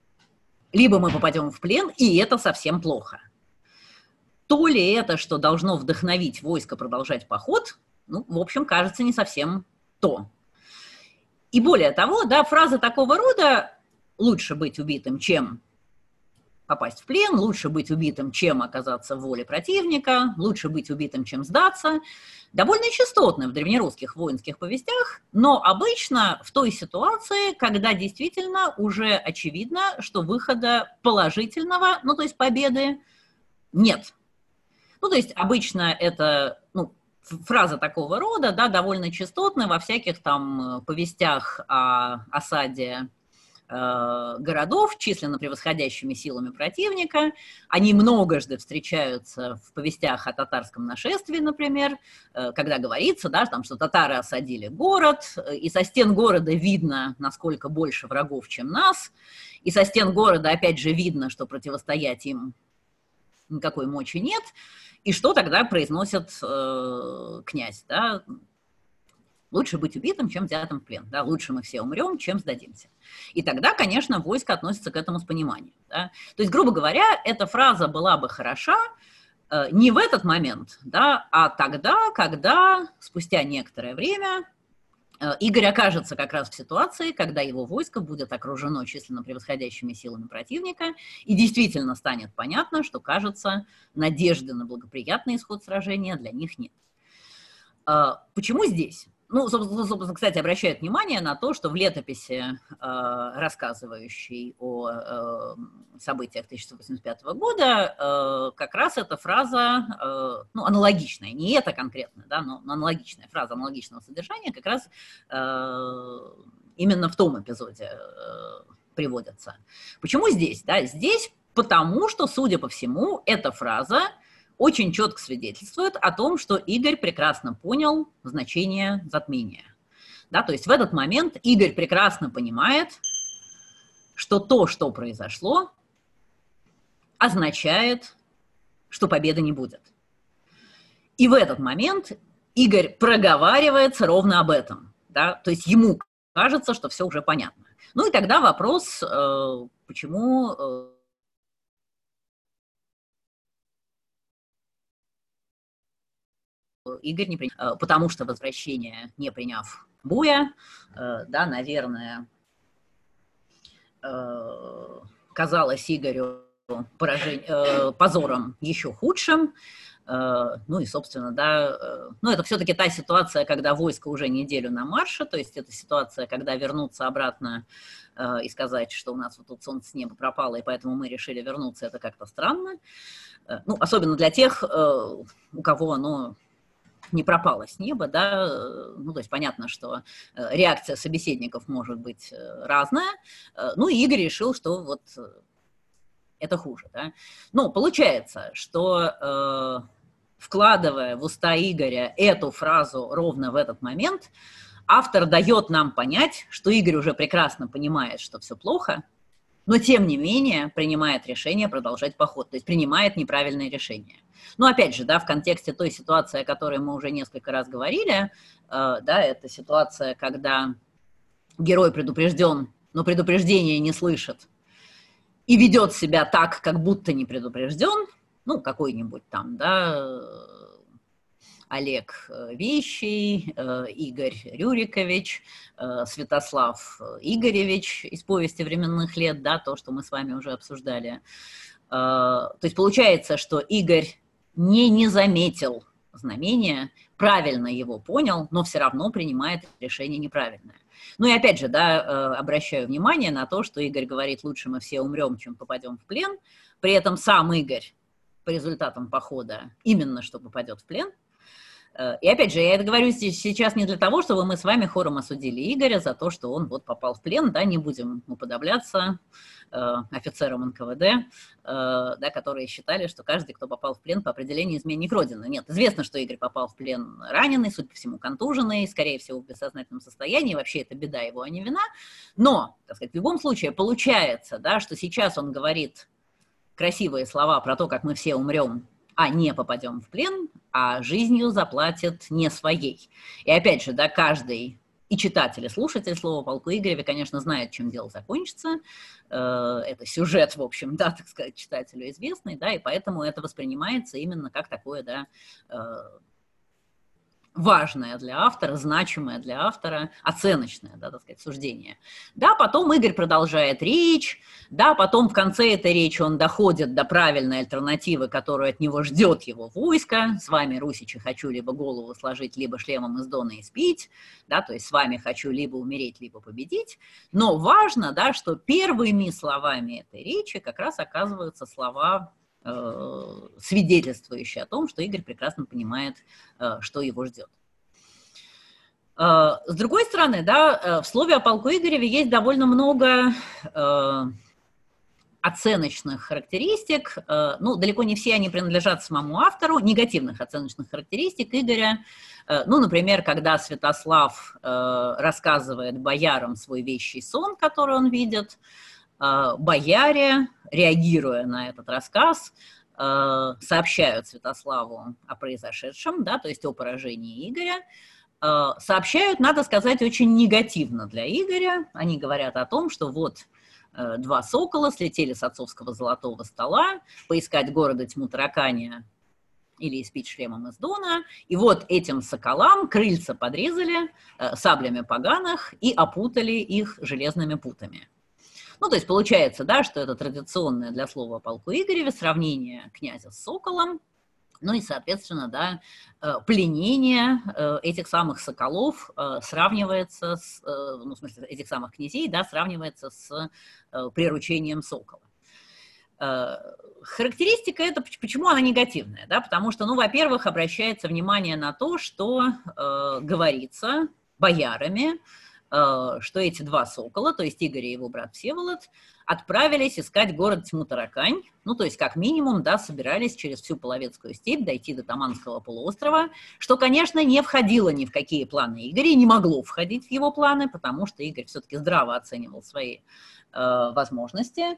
либо мы попадем в плен, и это совсем плохо. То ли это, что должно вдохновить войско продолжать поход, ну, в общем, кажется, не совсем то. И более того, да, фраза такого рода: «лучше быть убитым, чем попасть в плен», «лучше быть убитым, чем оказаться в воле противника», «лучше быть убитым, чем сдаться», довольно частотны в древнерусских воинских повестях, но обычно в той ситуации, когда действительно уже очевидно, что выхода положительного, ну, то есть победы, нет. Ну, то есть обычно это, ну, фраза такого рода, да, довольно частотная во всяких там повестях о осаде э, городов, численно превосходящими силами противника. Они многожды встречаются в повестях о татарском нашествии, например, э, когда говорится, да, там, что татары осадили город, и со стен города видно, насколько больше врагов, чем нас, и со стен города, опять же, видно, что противостоять им никакой мочи нет. И что тогда произносит э, князь? Да? Лучше быть убитым, чем взятым в плен. Да? Лучше мы все умрем, чем сдадимся. И тогда, конечно, войско относится к этому с пониманием. Да? То есть, грубо говоря, эта фраза была бы хороша э, не в этот момент, да, а тогда, когда спустя некоторое время э, Игорь окажется как раз в ситуации, когда его войско будет окружено численно превосходящими силами противника, и действительно станет понятно, что, кажется, надежды на благоприятный исход сражения для них нет. Почему здесь? Ну, собственно, кстати, обращают внимание на то, что в летописи, рассказывающей о событиях тысяча сто восемьдесят пятого года, как раз эта фраза, ну, аналогичная, не эта конкретно, да, но аналогичная фраза аналогичного содержания как раз именно в том эпизоде приводится. Почему здесь? Да? Здесь потому, что, судя по всему, эта фраза очень четко свидетельствует о том, что Игорь прекрасно понял значение затмения. Да, то есть в этот момент Игорь прекрасно понимает, что то, что произошло, означает, что победы не будет. И в этот момент Игорь проговаривается ровно об этом. Да? То есть ему кажется, что все уже понятно. Ну и тогда вопрос, э, почему... Э, Игорь не принял, потому что возвращение, не приняв боя, э, да, наверное, э, казалось Игорю поражень, э, позором еще худшим. Э, ну и, собственно, да, э, ну это все-таки та ситуация, когда войско уже неделю на марше, то есть это ситуация, когда вернуться обратно э, и сказать, что у нас вот тут солнце с неба пропало, и поэтому мы решили вернуться, это как-то странно. Э, ну, особенно для тех, э, у кого оно не пропало с неба, да, ну, то есть понятно, что реакция собеседников может быть разная, ну, и Игорь решил, что вот это хуже, да. Ну, получается, что, э, вкладывая в уста Игоря эту фразу ровно в этот момент, автор дает нам понять, что Игорь уже прекрасно понимает, что все плохо, но, тем не менее, принимает решение продолжать поход, то есть принимает неправильное решение. Но, опять же, да, в контексте той ситуации, о которой мы уже несколько раз говорили, э, да, это ситуация, когда герой предупрежден, но предупреждение не слышит, и ведет себя так, как будто не предупрежден, ну, какой-нибудь там, да, Олег Вещий, Игорь Рюрикович, Святослав Игоревич из «Повести временных лет», да, то, что мы с вами уже обсуждали. То есть получается, что Игорь не, не заметил знамения, правильно его понял, но все равно принимает решение неправильное. Ну и опять же, да, обращаю внимание на то, что Игорь говорит, лучше мы все умрем, чем попадем в плен. При этом сам Игорь по результатам похода именно что попадет в плен. И опять же, я это говорю сейчас не для того, чтобы мы с вами хором осудили Игоря за то, что он вот попал в плен, да, не будем уподобляться э, офицерам эн ка вэ дэ, э, да, которые считали, что каждый, кто попал в плен, по определению изменник Родины. Нет, известно, что Игорь попал в плен раненый, судя по всему, контуженный, скорее всего, в бессознательном состоянии, вообще это беда его, а не вина. Но, так сказать, в любом случае получается, да, что сейчас он говорит красивые слова про то, как мы все умрем, а не попадем в плен, а жизнью заплатят не своей. И опять же, да, каждый и читатель, и слушатель слова полку Игореве, конечно, знает, чем дело закончится. Это сюжет, в общем, да, так сказать, читателю известный, да, и поэтому это воспринимается именно как такое, да, важное для автора, значимое для автора, оценочное, да, так сказать, суждение. Да, потом Игорь продолжает речь, да, потом в конце этой речи он доходит до правильной альтернативы, которую от него ждет его войско. С вами, русичи, хочу либо голову сложить, либо шлемом из дона испить, да, то есть с вами хочу либо умереть, либо победить. Но важно, да, что первыми словами этой речи как раз оказываются слова, свидетельствующие о том, что Игорь прекрасно понимает, что его ждет. С другой стороны, да, в слове о полку Игореве есть довольно много оценочных характеристик, ну, далеко не все они принадлежат самому автору, негативных оценочных характеристик Игоря. Ну, например, когда Святослав рассказывает боярам свой вещий сон, который он видит, бояре, реагируя на этот рассказ, сообщают Святославу о произошедшем, да, то есть о поражении Игоря, сообщают, надо сказать, очень негативно для Игоря. Они говорят о том, что вот два сокола слетели с отцовского золотого стола, поискать города тьму таракания или испить шлемом из дона, и вот этим соколам крыльца подрезали саблями поганых и опутали их железными путами. Ну, то есть получается, да, что это традиционное для слова о полку Игореве сравнение князя с соколом, ну и, соответственно, да, пленение этих самых соколов сравнивается с, ну, в смысле, этих самых князей, да, сравнивается с приручением сокола. Характеристика это, почему она негативная, да, потому что, ну, во-первых, обращается внимание на то, что э, говорится боярами, что эти два сокола, то есть Игорь и его брат Всеволод, отправились искать город тьму таракань, ну, то есть, как минимум, да, собирались через всю Половецкую степь дойти до Таманского полуострова, что, конечно, не входило ни в какие планы Игоря, и не могло входить в его планы, потому что Игорь все-таки здраво оценивал свои э, возможности,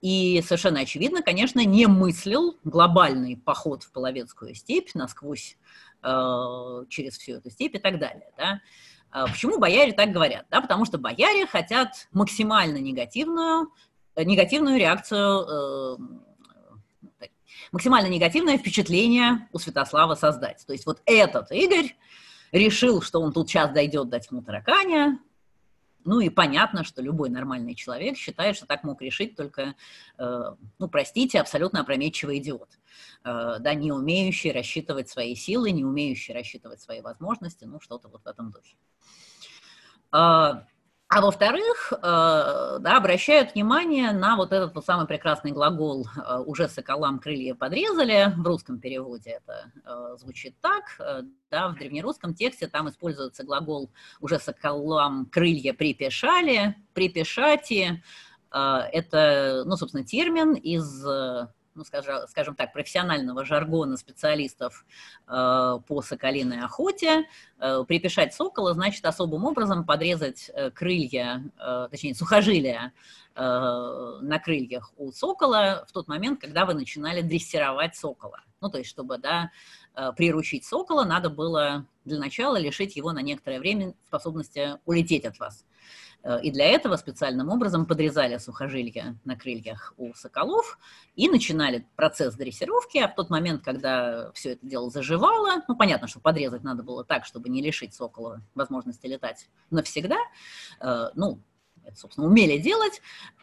и совершенно очевидно, конечно, не мыслил глобальный поход в Половецкую степь насквозь э, через всю эту степь и так далее. Да? Почему бояре так говорят? Да, потому что бояре хотят максимально негативную, негативную реакцию, э, максимально негативное впечатление у Святослава создать. То есть вот этот Игорь решил, что он тут сейчас дойдет до тьму тараканя. Ну и понятно, что любой нормальный человек считает, что так мог решить только, э, ну, простите, абсолютно опрометчивый идиот, э, да, не умеющий рассчитывать свои силы, не умеющий рассчитывать свои возможности, ну, что-то вот в этом духе. А, а во-вторых, э, да, обращают внимание на вот этот вот самый прекрасный глагол э, «уже соколам крылья подрезали», в русском переводе это э, звучит так, э, да, в древнерусском тексте там используется глагол «уже соколам крылья припешали», «припешати», э, это, ну, собственно, термин из... ну, скажем, скажем так, профессионального жаргона специалистов э, по соколиной охоте. Э, припешать сокола значит особым образом подрезать э, крылья, э, точнее, сухожилия э, на крыльях у сокола в тот момент, когда вы начинали дрессировать сокола. Ну, то есть, чтобы, да, э, приручить сокола, надо было для начала лишить его на некоторое время способности улететь от вас. И для этого специальным образом подрезали сухожилия на крыльях у соколов и начинали процесс дрессировки, а в тот момент, когда все это дело заживало, ну, понятно, что подрезать надо было так, чтобы не лишить сокола возможности летать навсегда, ну, это, собственно, умели делать,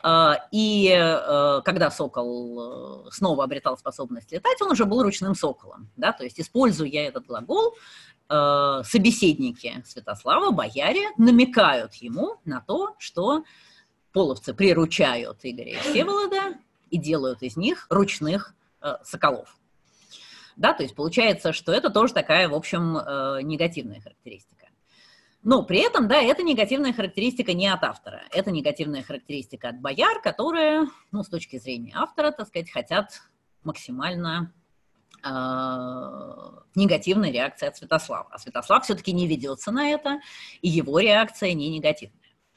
и когда сокол снова обретал способность летать, он уже был ручным соколом, да, то есть, используя этот глагол, собеседники Святослава, бояре, намекают ему на то, что половцы приручают Игоря и Всеволода и делают из них ручных э, соколов. Да, то есть получается, что это тоже такая, в общем, э, негативная характеристика. Но при этом, да, это негативная характеристика не от автора, это негативная характеристика от бояр, которые, ну, с точки зрения автора, так сказать, хотят максимально... негативная реакция от Святослава. А Святослав все-таки не ведется на это, и его реакция не негативная.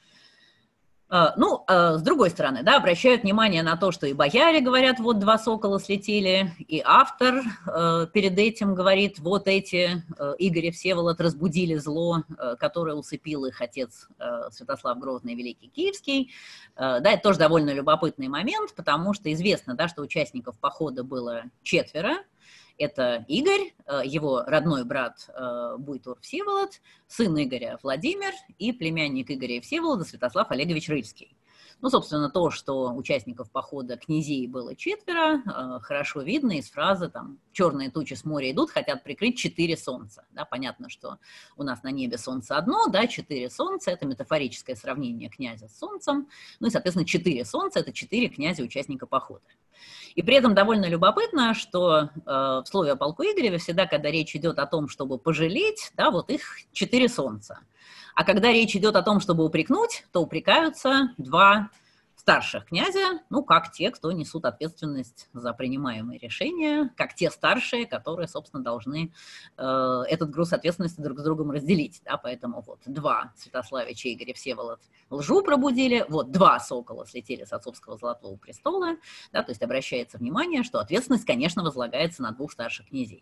Ну, с другой стороны, да, обращают внимание на то, что и бояре говорят, вот два сокола слетели, и автор перед этим говорит, вот эти Игорь и Всеволод разбудили зло, которое усыпил их отец Святослав Грозный, Великий Киевский. Да, это тоже довольно любопытный момент, потому что известно, да, что участников похода было четверо. Это Игорь, его родной брат Буйтур Всеволод, сын Игоря Владимир и племянник Игоря и Всеволода Святослав Олегович Рыльский. Ну, собственно, то, что участников похода князей было четверо, хорошо видно из фразы там «черные тучи с моря идут, хотят прикрыть четыре солнца». Да, понятно, что у нас на небе солнце одно, да, четыре солнца – это метафорическое сравнение князя с солнцем, ну и, соответственно, четыре солнца – это четыре князя-участника похода. И при этом довольно любопытно, что э, в слове о полку Игореве всегда, когда речь идет о том, чтобы пожалеть, да, вот их четыре солнца. А когда речь идет о том, чтобы упрекнуть, то упрекаются два старших князя, ну, как те, кто несут ответственность за принимаемые решения, как те старшие, которые, собственно, должны э, этот груз ответственности друг с другом разделить. Да? Поэтому вот два Святославича, Игорь и Всеволод лжу пробудили, вот два сокола слетели с отцовского золотого престола, да? То есть обращается внимание, что ответственность, конечно, возлагается на двух старших князей.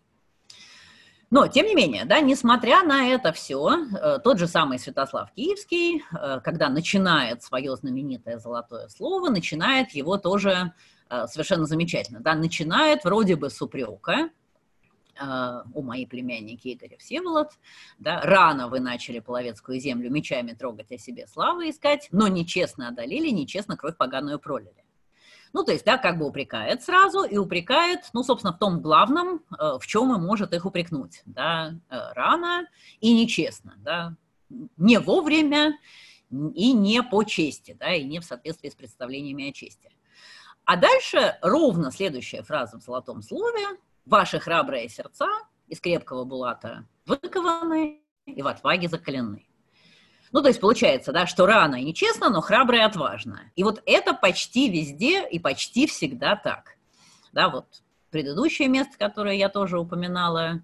Но, тем не менее, да, несмотря на это все, тот же самый Святослав Киевский, когда начинает свое знаменитое золотое слово, начинает его тоже совершенно замечательно. Да, начинает вроде бы с упрека: «О, мои племянники Игорь и Всеволод, да, рано вы начали Половецкую землю мечами трогать, о себе славы искать, но нечестно одолели, нечестно кровь поганую пролили». Ну, то есть, да, как бы упрекает сразу и упрекает, ну, собственно, в том главном, в чем и может их упрекнуть, да, рано и нечестно, да, не вовремя и не по чести, да, и не в соответствии с представлениями о чести. А дальше ровно следующая фраза в золотом слове: «Ваши храбрые сердца из крепкого булата выкованы и в отваге закалены». Ну, то есть получается, да, что рано и нечестно, но храбро и отважно. И вот это почти везде и почти всегда так. Да, вот предыдущее место, которое я тоже упоминала, э,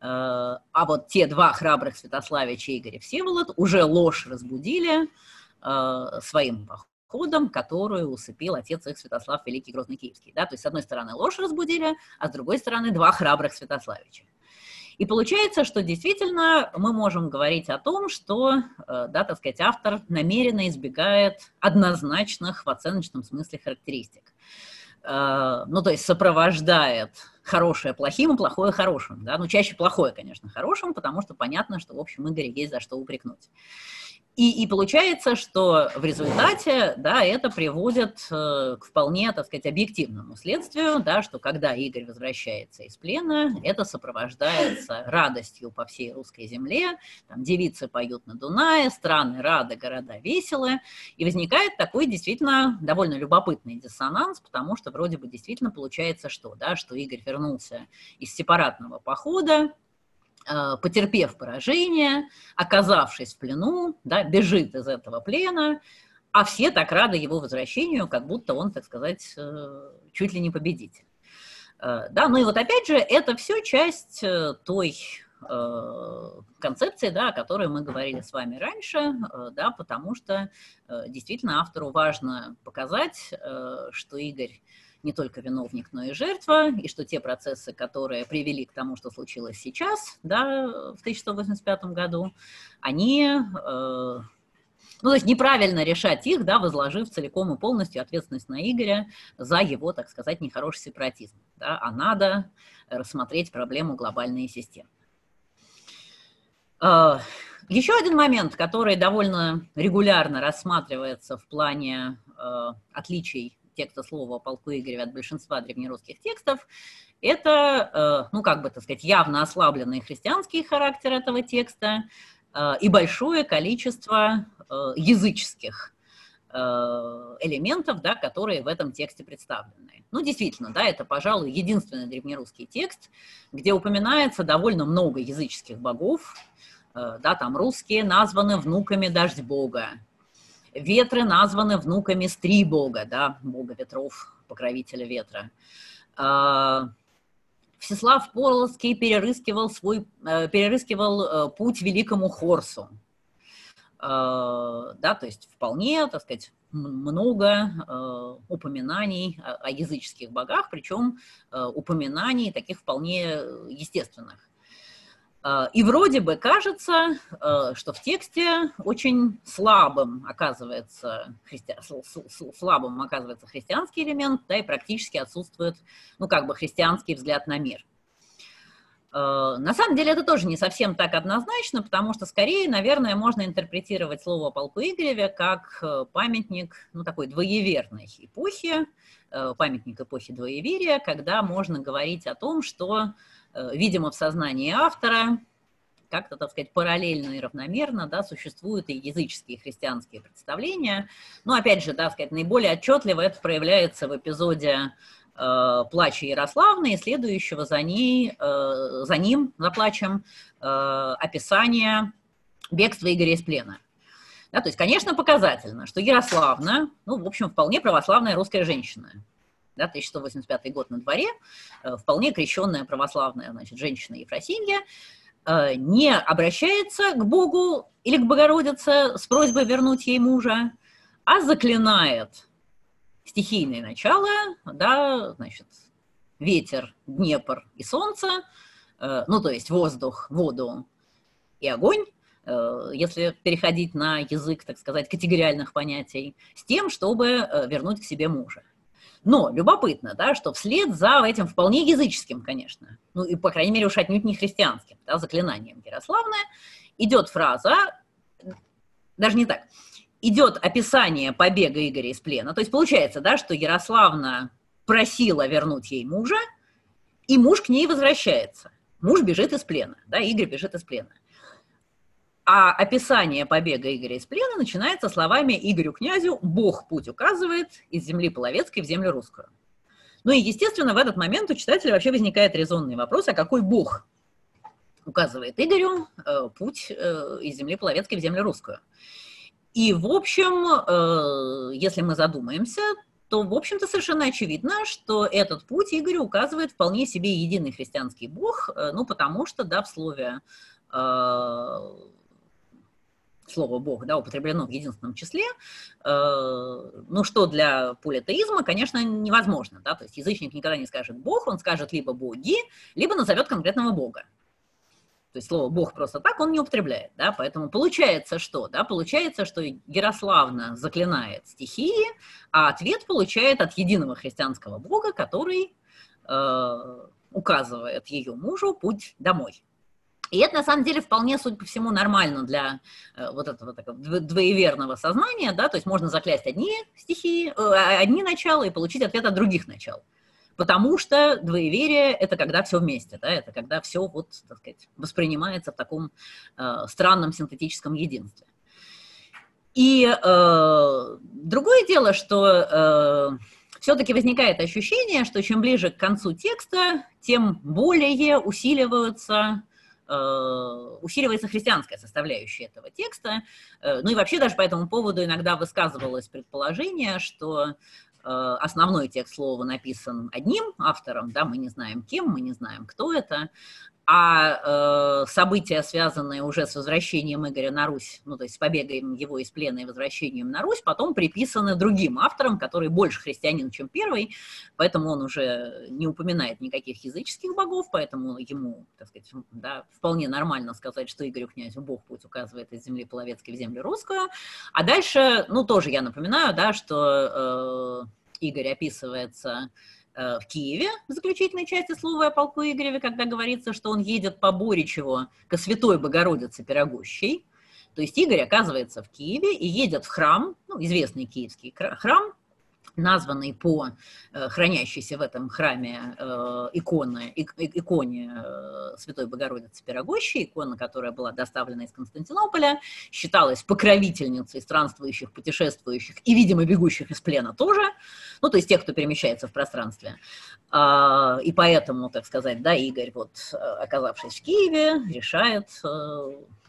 а вот те два храбрых Святославича, Игорь и Всеволод, уже ложь разбудили э, своим невзгодам, которую усыпил отец их Святослав Великий Грозный Киевский. Да? То есть, с одной стороны, ложь разбудили, а с другой стороны, два храбрых Святославича. И получается, что действительно мы можем говорить о том, что, да, так сказать, автор намеренно избегает однозначных в оценочном смысле характеристик. Ну, то есть сопровождает хорошее плохим и плохое хорошим. Да? Ну, чаще плохое, конечно, хорошим, потому что понятно, что, в общем, Игоря есть за что упрекнуть. И, и получается, что в результате, да, это приводит э, к вполне, так сказать, объективному следствию, да, что когда Игорь возвращается из плена, это сопровождается радостью по всей русской земле, там девицы поют на Дунае, страны рады, города веселы, и возникает такой действительно довольно любопытный диссонанс, потому что вроде бы действительно получается что, да, что Игорь вернулся из сепаратного похода, потерпев поражение, оказавшись в плену, да, бежит из этого плена, а все так рады его возвращению, как будто он, так сказать, чуть ли не победитель. Да, ну и вот опять же, это все часть той концепции, да, о которой мы говорили с вами раньше, да, потому что действительно автору важно показать, что Игорь не только виновник, но и жертва, и что те процессы, которые привели к тому, что случилось сейчас, да, в тысяча сто восемьдесят пятом году, они, э, ну, то есть неправильно решать их, да, возложив целиком и полностью ответственность на Игоря за его, так сказать, нехороший сепаратизм, да, а надо рассмотреть проблему глобальной системы. Э, еще один момент, который довольно регулярно рассматривается в плане э, отличий текста слова о полку Игореве от большинства древнерусских текстов, это, ну, как бы, так сказать, явно ослабленный христианский характер этого текста и большое количество языческих элементов, да, которые в этом тексте представлены. Ну, действительно, да, это, пожалуй, единственный древнерусский текст, где упоминается довольно много языческих богов, да, там русские названы внуками дождь бога, ветры названы внуками Стрибога, да, бога ветров, покровителя ветра. Всеслав Полоцкий перерыскивал, свой, перерыскивал путь великому Хорсу. Да, то есть вполне, так сказать, много упоминаний о языческих богах, причем упоминаний таких вполне естественных. И вроде бы кажется, что в тексте очень слабым оказывается, христи... слабым оказывается христианский элемент, да, и практически отсутствует, ну, как бы христианский взгляд на мир. На самом деле это тоже не совсем так однозначно, потому что скорее, наверное, можно интерпретировать слово о полку Игореве как памятник, ну, такой двоеверной эпохи, памятник эпохи двоеверия, когда можно говорить о том, что, видимо, в сознании автора как-то, так сказать, параллельно и равномерно, да, существуют и языческие, и христианские представления. Но, опять же, да, сказать, наиболее отчетливо это проявляется в эпизоде э, «Плача Ярославны» и следующего за, ней, э, за ним, за плачем, э, описания бегства Игоря из плена. Да, то есть, конечно, показательно, что Ярославна, ну, в общем, вполне православная русская женщина. Да, тысяча сто восемьдесят пятый год на дворе, вполне крещенная православная, значит, женщина Ефросинья, не обращается к Богу или к Богородице с просьбой вернуть ей мужа, а заклинает стихийное начало, да, значит, ветер, Днепр и солнце, ну, то есть воздух, воду и огонь, если переходить на язык, так сказать, категориальных понятий, с тем, чтобы вернуть к себе мужа. Но любопытно, да, что вслед за этим вполне языческим, конечно, ну и, по крайней мере, уж отнюдь не христианским, да, заклинанием Ярославны, идет фраза, даже не так, идет описание побега Игоря из плена. То есть получается, да, что Ярославна просила вернуть ей мужа, и муж к ней возвращается. Муж бежит из плена, да, Игорь бежит из плена. А описание побега Игоря из плена начинается словами «Игорю князю Бог путь указывает из земли половецкой в землю русскую». Ну и, естественно, в этот момент у читателя вообще возникает резонный вопрос, а какой Бог указывает Игорю э, путь э, из земли половецкой в землю русскую. И, в общем, э, если мы задумаемся, то, в общем-то, совершенно очевидно, что этот путь Игорю указывает вполне себе единый христианский Бог, э, ну потому что, да, в слове... Э, слово «бог», да, употреблено в единственном числе, э, ну, что для политеизма, конечно, невозможно, да, то есть язычник никогда не скажет «бог», он скажет либо «боги», либо назовет конкретного бога. То есть слово «бог» просто так он не употребляет, да, поэтому получается что, да, получается, что Ярославна заклинает стихии, а ответ получает от единого христианского бога, который э, указывает ее мужу путь домой. И это, на самом деле, вполне, судя по всему, нормально для э, вот этого такого двоеверного сознания, да, то есть можно заклясть одни стихии, э, одни начала и получить ответ от других начал. Потому что двоеверие – это когда все вместе, да, это когда все вот, так сказать, воспринимается в таком э, странном синтетическом единстве. И э, другое дело, что э, все-таки возникает ощущение, что чем ближе к концу текста, тем более усиливаются, э, усиливается христианская составляющая этого текста. Э, ну и вообще даже по этому поводу иногда высказывалось предположение, что основной текст слова написан одним автором, да, мы не знаем кем, мы не знаем, кто это, а э, события, связанные уже с возвращением Игоря на Русь, ну, то есть с побегом его из плена и возвращением на Русь, потом приписаны другим авторам, который больше христианин, чем первый, поэтому он уже не упоминает никаких языческих богов, поэтому ему, так сказать, да, вполне нормально сказать, что Игорю князю Бог путь указывает из земли половецкой в землю русскую. А дальше, ну, тоже я напоминаю, да, что э, Игорь описывается в Киеве, в заключительной части слова о полку Игореве, когда говорится, что он едет по Боричеву ко Святой Богородице Пирогущей. То есть Игорь оказывается в Киеве и едет в храм, ну, известный киевский храм, названный по э, хранящейся в этом храме э, иконы, ик, иконе э, Святой Богородицы Пирогущей, икона, которая была доставлена из Константинополя, считалась покровительницей странствующих, путешествующих и, видимо, бегущих из плена тоже, ну, то есть тех, кто перемещается в пространстве. Э, и поэтому, так сказать, да, Игорь, вот, оказавшись в Киеве, решает э,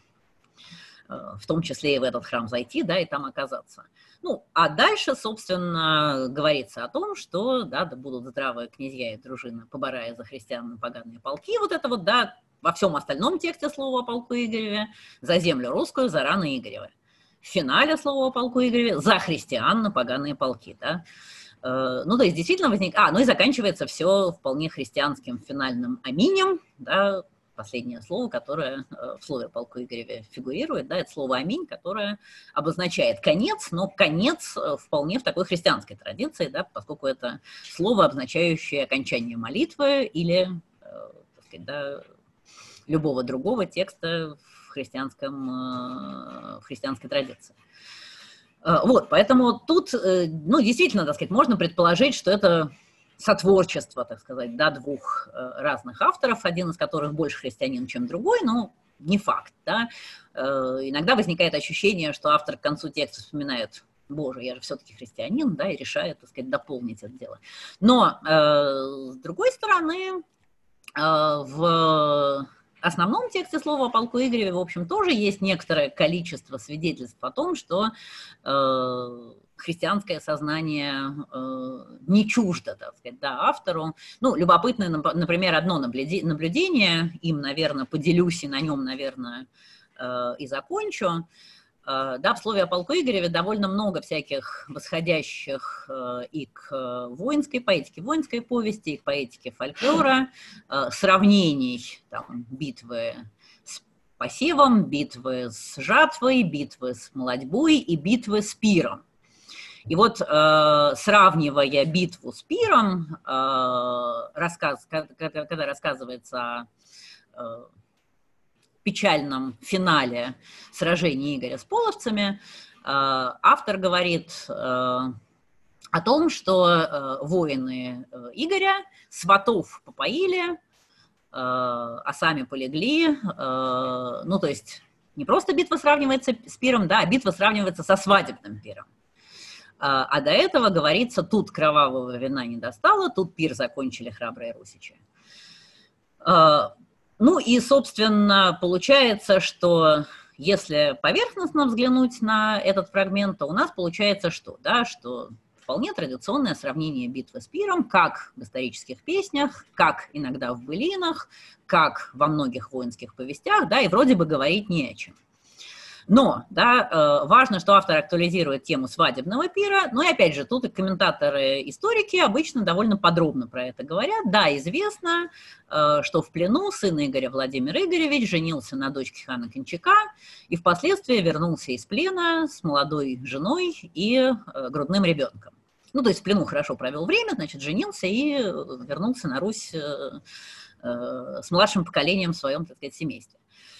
в том числе и в этот храм зайти, да, и там оказаться. Ну, а дальше, собственно, говорится о том, что, да, да будут здравые князья и дружина, поборая за христиан на поганые полки, вот это вот, да, во всем остальном тексте слова о полку Игореве, за землю русскую, за раны Игоревы. В финале слова о полку Игореве, за христиан на поганые полки, да. Ну, то есть действительно возник... А, ну и заканчивается все вполне христианским финальным аминем, да, последнее слово, которое в слове о полку Игореве фигурирует, да, это слово «аминь», которое обозначает конец, но конец вполне в такой христианской традиции, да, поскольку это слово, обозначающее окончание молитвы или, так сказать, да, любого другого текста в, христианском, в христианской традиции. Вот, поэтому тут, ну, действительно, так сказать, можно предположить, что это сотворчество, так сказать, да, двух разных авторов, один из которых больше христианин, чем другой, но не факт, да. Иногда возникает ощущение, что автор к концу текста вспоминает: боже, я же все-таки христианин, да, и решает, так сказать, дополнить это дело. Но, с другой стороны, в основном тексте слова о полку Игореве, в общем, тоже есть некоторое количество свидетельств о том, что христианское сознание э, не чуждо, так сказать, да, автору. Ну, любопытное, например, одно наблюдение, им, наверное, поделюсь и на нем, наверное, э, и закончу. Э, да, в слове о полку Игореве довольно много всяких восходящих э, и к воинской поэтике, воинской повести, и к поэтике фольклора, э, сравнений, там, битвы с посевом, битвы с жатвой, битвы с молодьбой и битвы с пиром. И вот, э, сравнивая битву с пиром, э, рассказ, когда, когда рассказывается о э, печальном финале сражения Игоря с половцами, э, автор говорит э, о том, что э, воины Игоря сватов попоили, э, а сами полегли, э, ну, то есть не просто битва сравнивается с пиром, да, а битва сравнивается со свадебным пиром. А до этого говорится: тут кровавого вина не достало, тут пир закончили храбрые русичи. Ну и, собственно, получается, что если поверхностно взглянуть на этот фрагмент, то у нас получается что? Да, что вполне традиционное сравнение битвы с пиром, как в исторических песнях, как иногда в былинах, как во многих воинских повестях, да, и вроде бы говорить не о чем. Но, да, важно, что автор актуализирует тему свадебного пира, но и опять же, тут и комментаторы-историки обычно довольно подробно про это говорят. Да, известно, что в плену сын Игоря Владимир Игоревич женился на дочке хана Кончака и впоследствии вернулся из плена с молодой женой и грудным ребенком. Ну, то есть в плену хорошо провел время, значит, женился и вернулся на Русь с младшим поколением в своем, так сказать, семействе.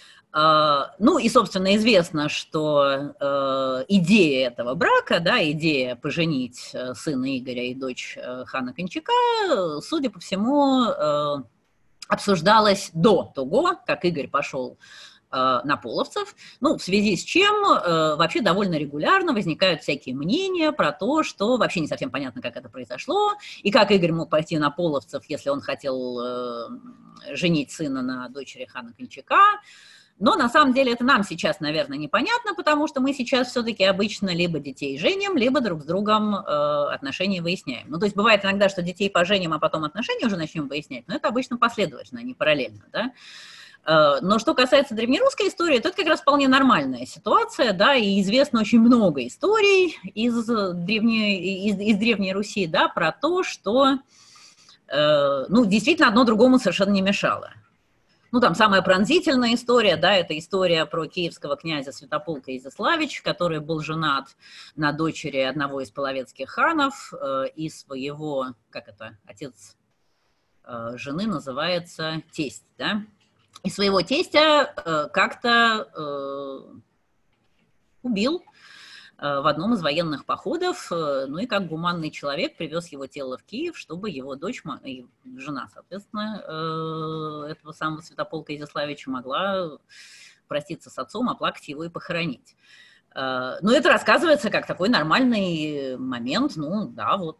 Ну и, собственно, известно, что э, идея этого брака, да, идея поженить сына Игоря и дочь хана Кончака, судя по всему, э, обсуждалась до того, как Игорь пошел э, на половцев, ну, в связи с чем э, вообще довольно регулярно возникают всякие мнения про то, что вообще не совсем понятно, как это произошло, и как Игорь мог пойти на половцев, если он хотел э, женить сына на дочери хана Кончака. Но на самом деле это нам сейчас, наверное, непонятно, потому что мы сейчас все-таки обычно либо детей женим, либо друг с другом э, отношения выясняем. Ну, то есть бывает иногда, что детей поженим, а потом отношения уже начнем выяснять, но это обычно последовательно, а не параллельно, да. Э, но что касается древнерусской истории, то это как раз вполне нормальная ситуация, да, и известно очень много историй из древней, из, из Древней Руси, да, про то, что, э, ну, действительно одно другому совершенно не мешало. Ну, там самая пронзительная история, да, это история про киевского князя Святополка Изяславича, который был женат на дочери одного из половецких ханов, э, и своего, как это, отец э, жены называется тесть, да, и своего тестя э, как-то э, убил в одном из военных походов, ну и как гуманный человек привез его тело в Киев, чтобы его дочь, жена, соответственно, этого самого Святополка Изяславича могла проститься с отцом, оплакать его и похоронить. Но это рассказывается как такой нормальный момент, ну да, вот,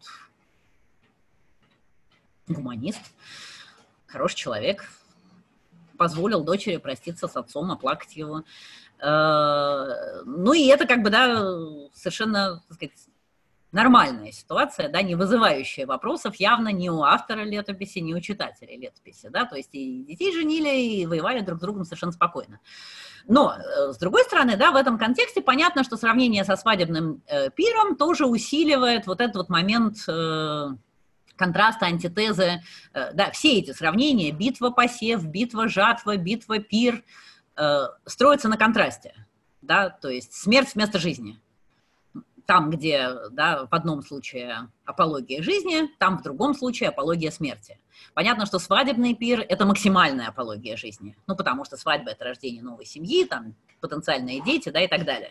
гуманист, хороший человек, позволил дочери проститься с отцом, оплакать его. Ну и это как бы, да, совершенно, так сказать, нормальная ситуация, да, не вызывающая вопросов явно ни у автора летописи, ни у читателей летописи, да, то есть и детей женили, и воевали друг с другом совершенно спокойно. Но, с другой стороны, да, в этом контексте понятно, что сравнение со свадебным э, пиром тоже усиливает вот этот вот момент э, контраста, антитезы, э, да, все эти сравнения, битва-посев, битва-жатва, битва-пир, строится на контрасте, да, то есть смерть вместо жизни. Там, где, да, в одном случае апология жизни, там в другом случае апология смерти. Понятно, что свадебный пир – это максимальная апология жизни, ну, потому что свадьба – это рождение новой семьи, там, потенциальные дети, да, и так далее.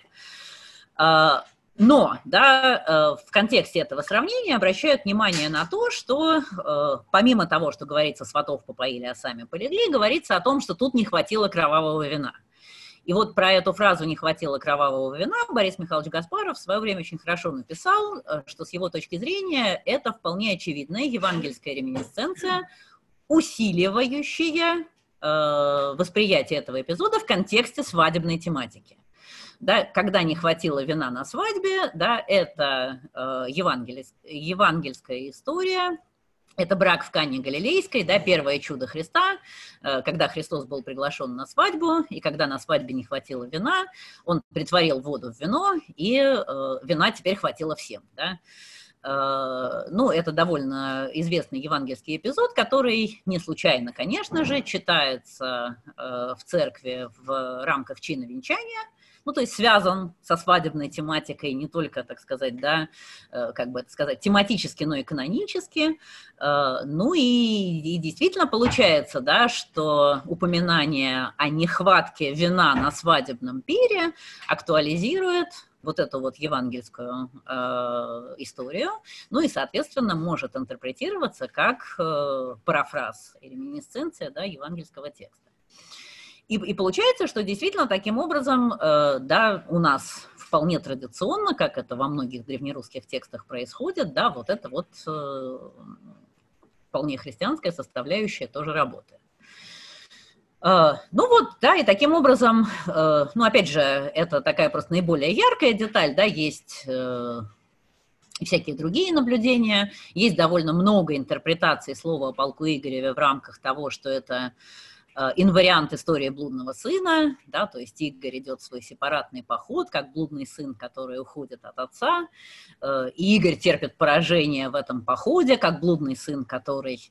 Но, да, в контексте этого сравнения обращают внимание на то, что помимо того, что говорится, сватов попоили, а сами полегли, говорится о том, что тут не хватило кровавого вина. И вот про эту фразу «не хватило кровавого вина» Борис Михайлович Гаспаров в свое время очень хорошо написал, что с его точки зрения это вполне очевидная евангельская реминисценция, усиливающая восприятие этого эпизода в контексте свадебной тематики. Да, когда не хватило вина на свадьбе, да, это э, евангельс, евангельская история, это брак в Канне Галилейской, да, первое чудо Христа, э, когда Христос был приглашен на свадьбу, и когда на свадьбе не хватило вина, он притворил воду в вино, и э, вина теперь хватило всем, да. Э, ну, это довольно известный евангельский эпизод, который не случайно, конечно же, читается э, в церкви в рамках чина венчания. Ну, то есть связан со свадебной тематикой не только, так сказать, да, как бы это сказать, тематически, но и канонически. Ну и, и действительно получается, да, что упоминание о нехватке вина на свадебном пире актуализирует вот эту вот евангельскую э, историю, ну и, соответственно, может интерпретироваться как э, парафраз или реминисценция, да, евангельского текста. И, и получается, что действительно таким образом, э, да, у нас вполне традиционно, как это во многих древнерусских текстах происходит, да, вот это вот э, вполне христианская составляющая тоже работает. Э, ну вот, да, и таким образом, э, ну опять же, это такая просто наиболее яркая деталь, да, есть... Э, и всякие другие наблюдения. Есть довольно много интерпретаций слова о полку Игореве в рамках того, что это инвариант истории блудного сына, да, то есть Игорь идет в свой сепаратный поход, как блудный сын, который уходит от отца, и Игорь терпит поражение в этом походе, как блудный сын, который,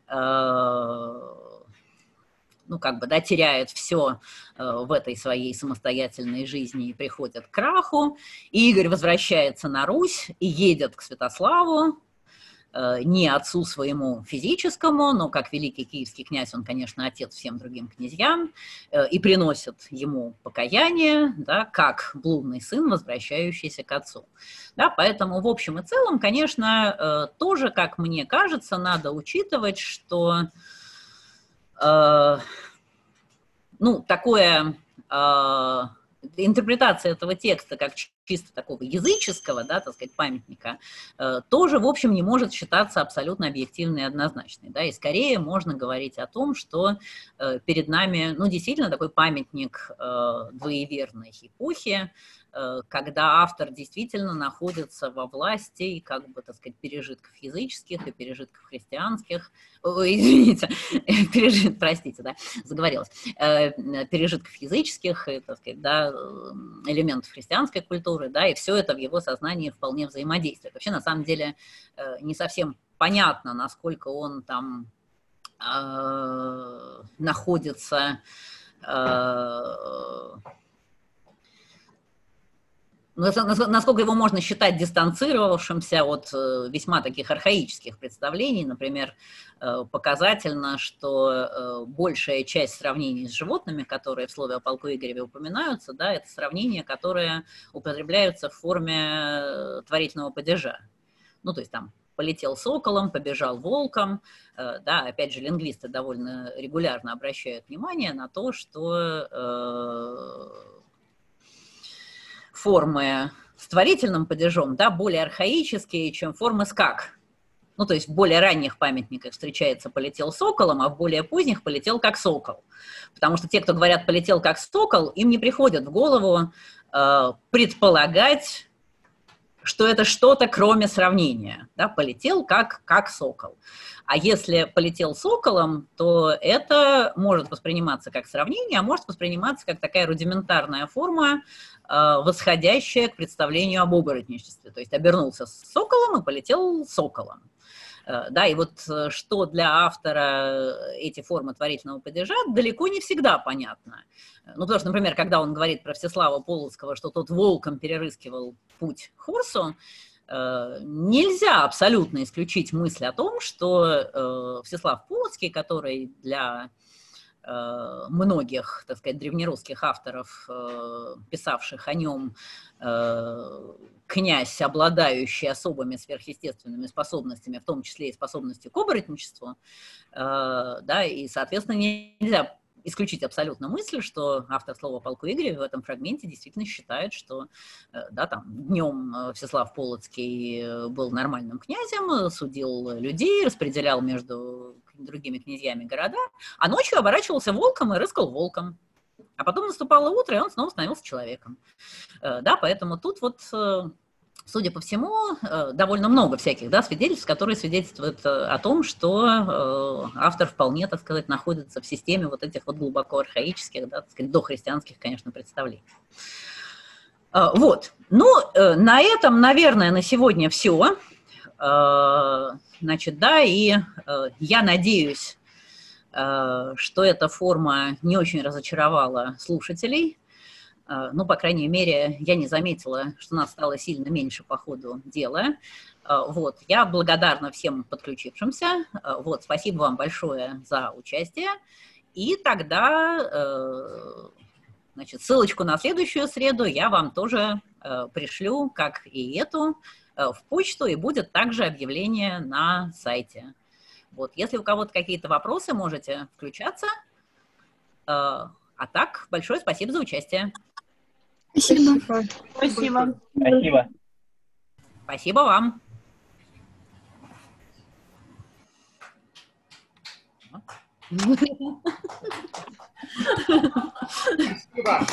ну, как бы, да, теряет все в этой своей самостоятельной жизни и приходит к краху, и Игорь возвращается на Русь и едет к Святославу, не отцу своему физическому, но как великий киевский князь, он, конечно, отец всем другим князьям, и приносит ему покаяние, да, как блудный сын, возвращающийся к отцу. Да, поэтому в общем и целом, конечно, тоже, как мне кажется, надо учитывать, что э, ну, такое... Э, интерпретация этого текста как чисто такого языческого, да, так сказать, памятника, э, тоже, в общем, не может считаться абсолютно объективной и однозначной. Да, и скорее можно говорить о том, что э, перед нами, ну, действительно такой памятник э, двоеверной эпохи, э, когда автор действительно находится во власти, как бы, так сказать, пережитков языческих и пережитков христианских, ой, извините, пережит, простите, да, заговорилась, э, пережитков языческих, и, так сказать, да, элементов христианской культуры, да, и все это в его сознании вполне взаимодействует. Вообще, на самом деле, не совсем понятно, насколько он там э, находится, э, насколько его можно считать дистанцировавшимся от весьма таких архаических представлений. Например, показательно, что большая часть сравнений с животными, которые в слове о полку Игореве упоминаются, да, это сравнения, которые употребляются в форме творительного падежа. Ну, то есть там полетел соколом, побежал волком. Да, опять же, лингвисты довольно регулярно обращают внимание на то, что э, формы с творительным падежом, да, более архаические, чем формы с «как». Ну, то есть в более ранних памятниках встречается «полетел соколом», а в более поздних «полетел как сокол». Потому что те, кто говорят «полетел как сокол», им не приходит в голову э, предполагать, что это что-то кроме сравнения. Да, полетел как, как сокол. А если полетел соколом, то это может восприниматься как сравнение, а может восприниматься как такая рудиментарная форма, э, восходящая к представлению об оборотничестве. То есть обернулся соколом и полетел соколом. Э, да, и вот что для автора эти формы творительного падежа, далеко не всегда понятно. Ну, потому что, например, когда он говорит про Всеслава Полоцкого, что тот волком перерыскивал путь к Хурсу, э, нельзя абсолютно исключить мысль о том, что э, Всеслав Полоцкий, который для э, многих, так сказать, древнерусских авторов, э, писавших о нем, э, князь, обладающий особыми сверхъестественными способностями, в том числе и способностью к оборотничеству, э, да, и, соответственно, нельзя исключить абсолютно мысль, что автор слова полку Игореве в этом фрагменте действительно считает, что, да, там, днем Всеслав Полоцкий был нормальным князем, судил людей, распределял между другими князьями города, а ночью оборачивался волком и рыскал волком. А потом наступало утро, и он снова становился человеком. Да, поэтому тут вот, судя по всему, довольно много всяких, да, свидетельств, которые свидетельствуют о том, что автор вполне, так сказать, находится в системе вот этих вот глубоко архаических, да, так сказать, дохристианских, конечно, представлений. Вот. Ну, на этом, наверное, на сегодня все. Значит, да, и я надеюсь, что эта форма не очень разочаровала слушателей. Ну, по крайней мере, я не заметила, что нас стало сильно меньше по ходу дела. Вот. Я благодарна всем подключившимся. Вот. Спасибо вам большое за участие. И тогда, значит, ссылочку на следующую среду я вам тоже пришлю, как и эту, в почту, и будет также объявление на сайте. Вот. Если у кого-то какие-то вопросы, можете включаться. А так, большое спасибо за участие. Спасибо. Спасибо. Спасибо. Спасибо вам. Спасибо.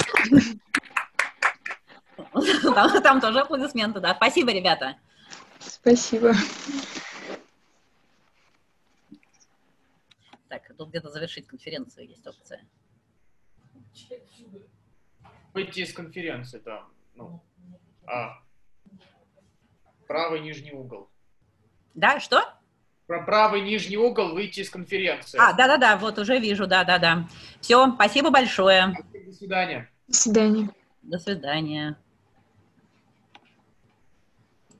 Там, там тоже аплодисменты, да. Спасибо, ребята. Спасибо. Так, тут где-то завершить конференцию есть опция. Выйти из конференции, да. Ну, а, правый нижний угол. Да, что? Про правый нижний угол выйти из конференции. А, да-да-да, вот уже вижу, да-да-да. Все, спасибо большое. До свидания. До свидания. До свидания.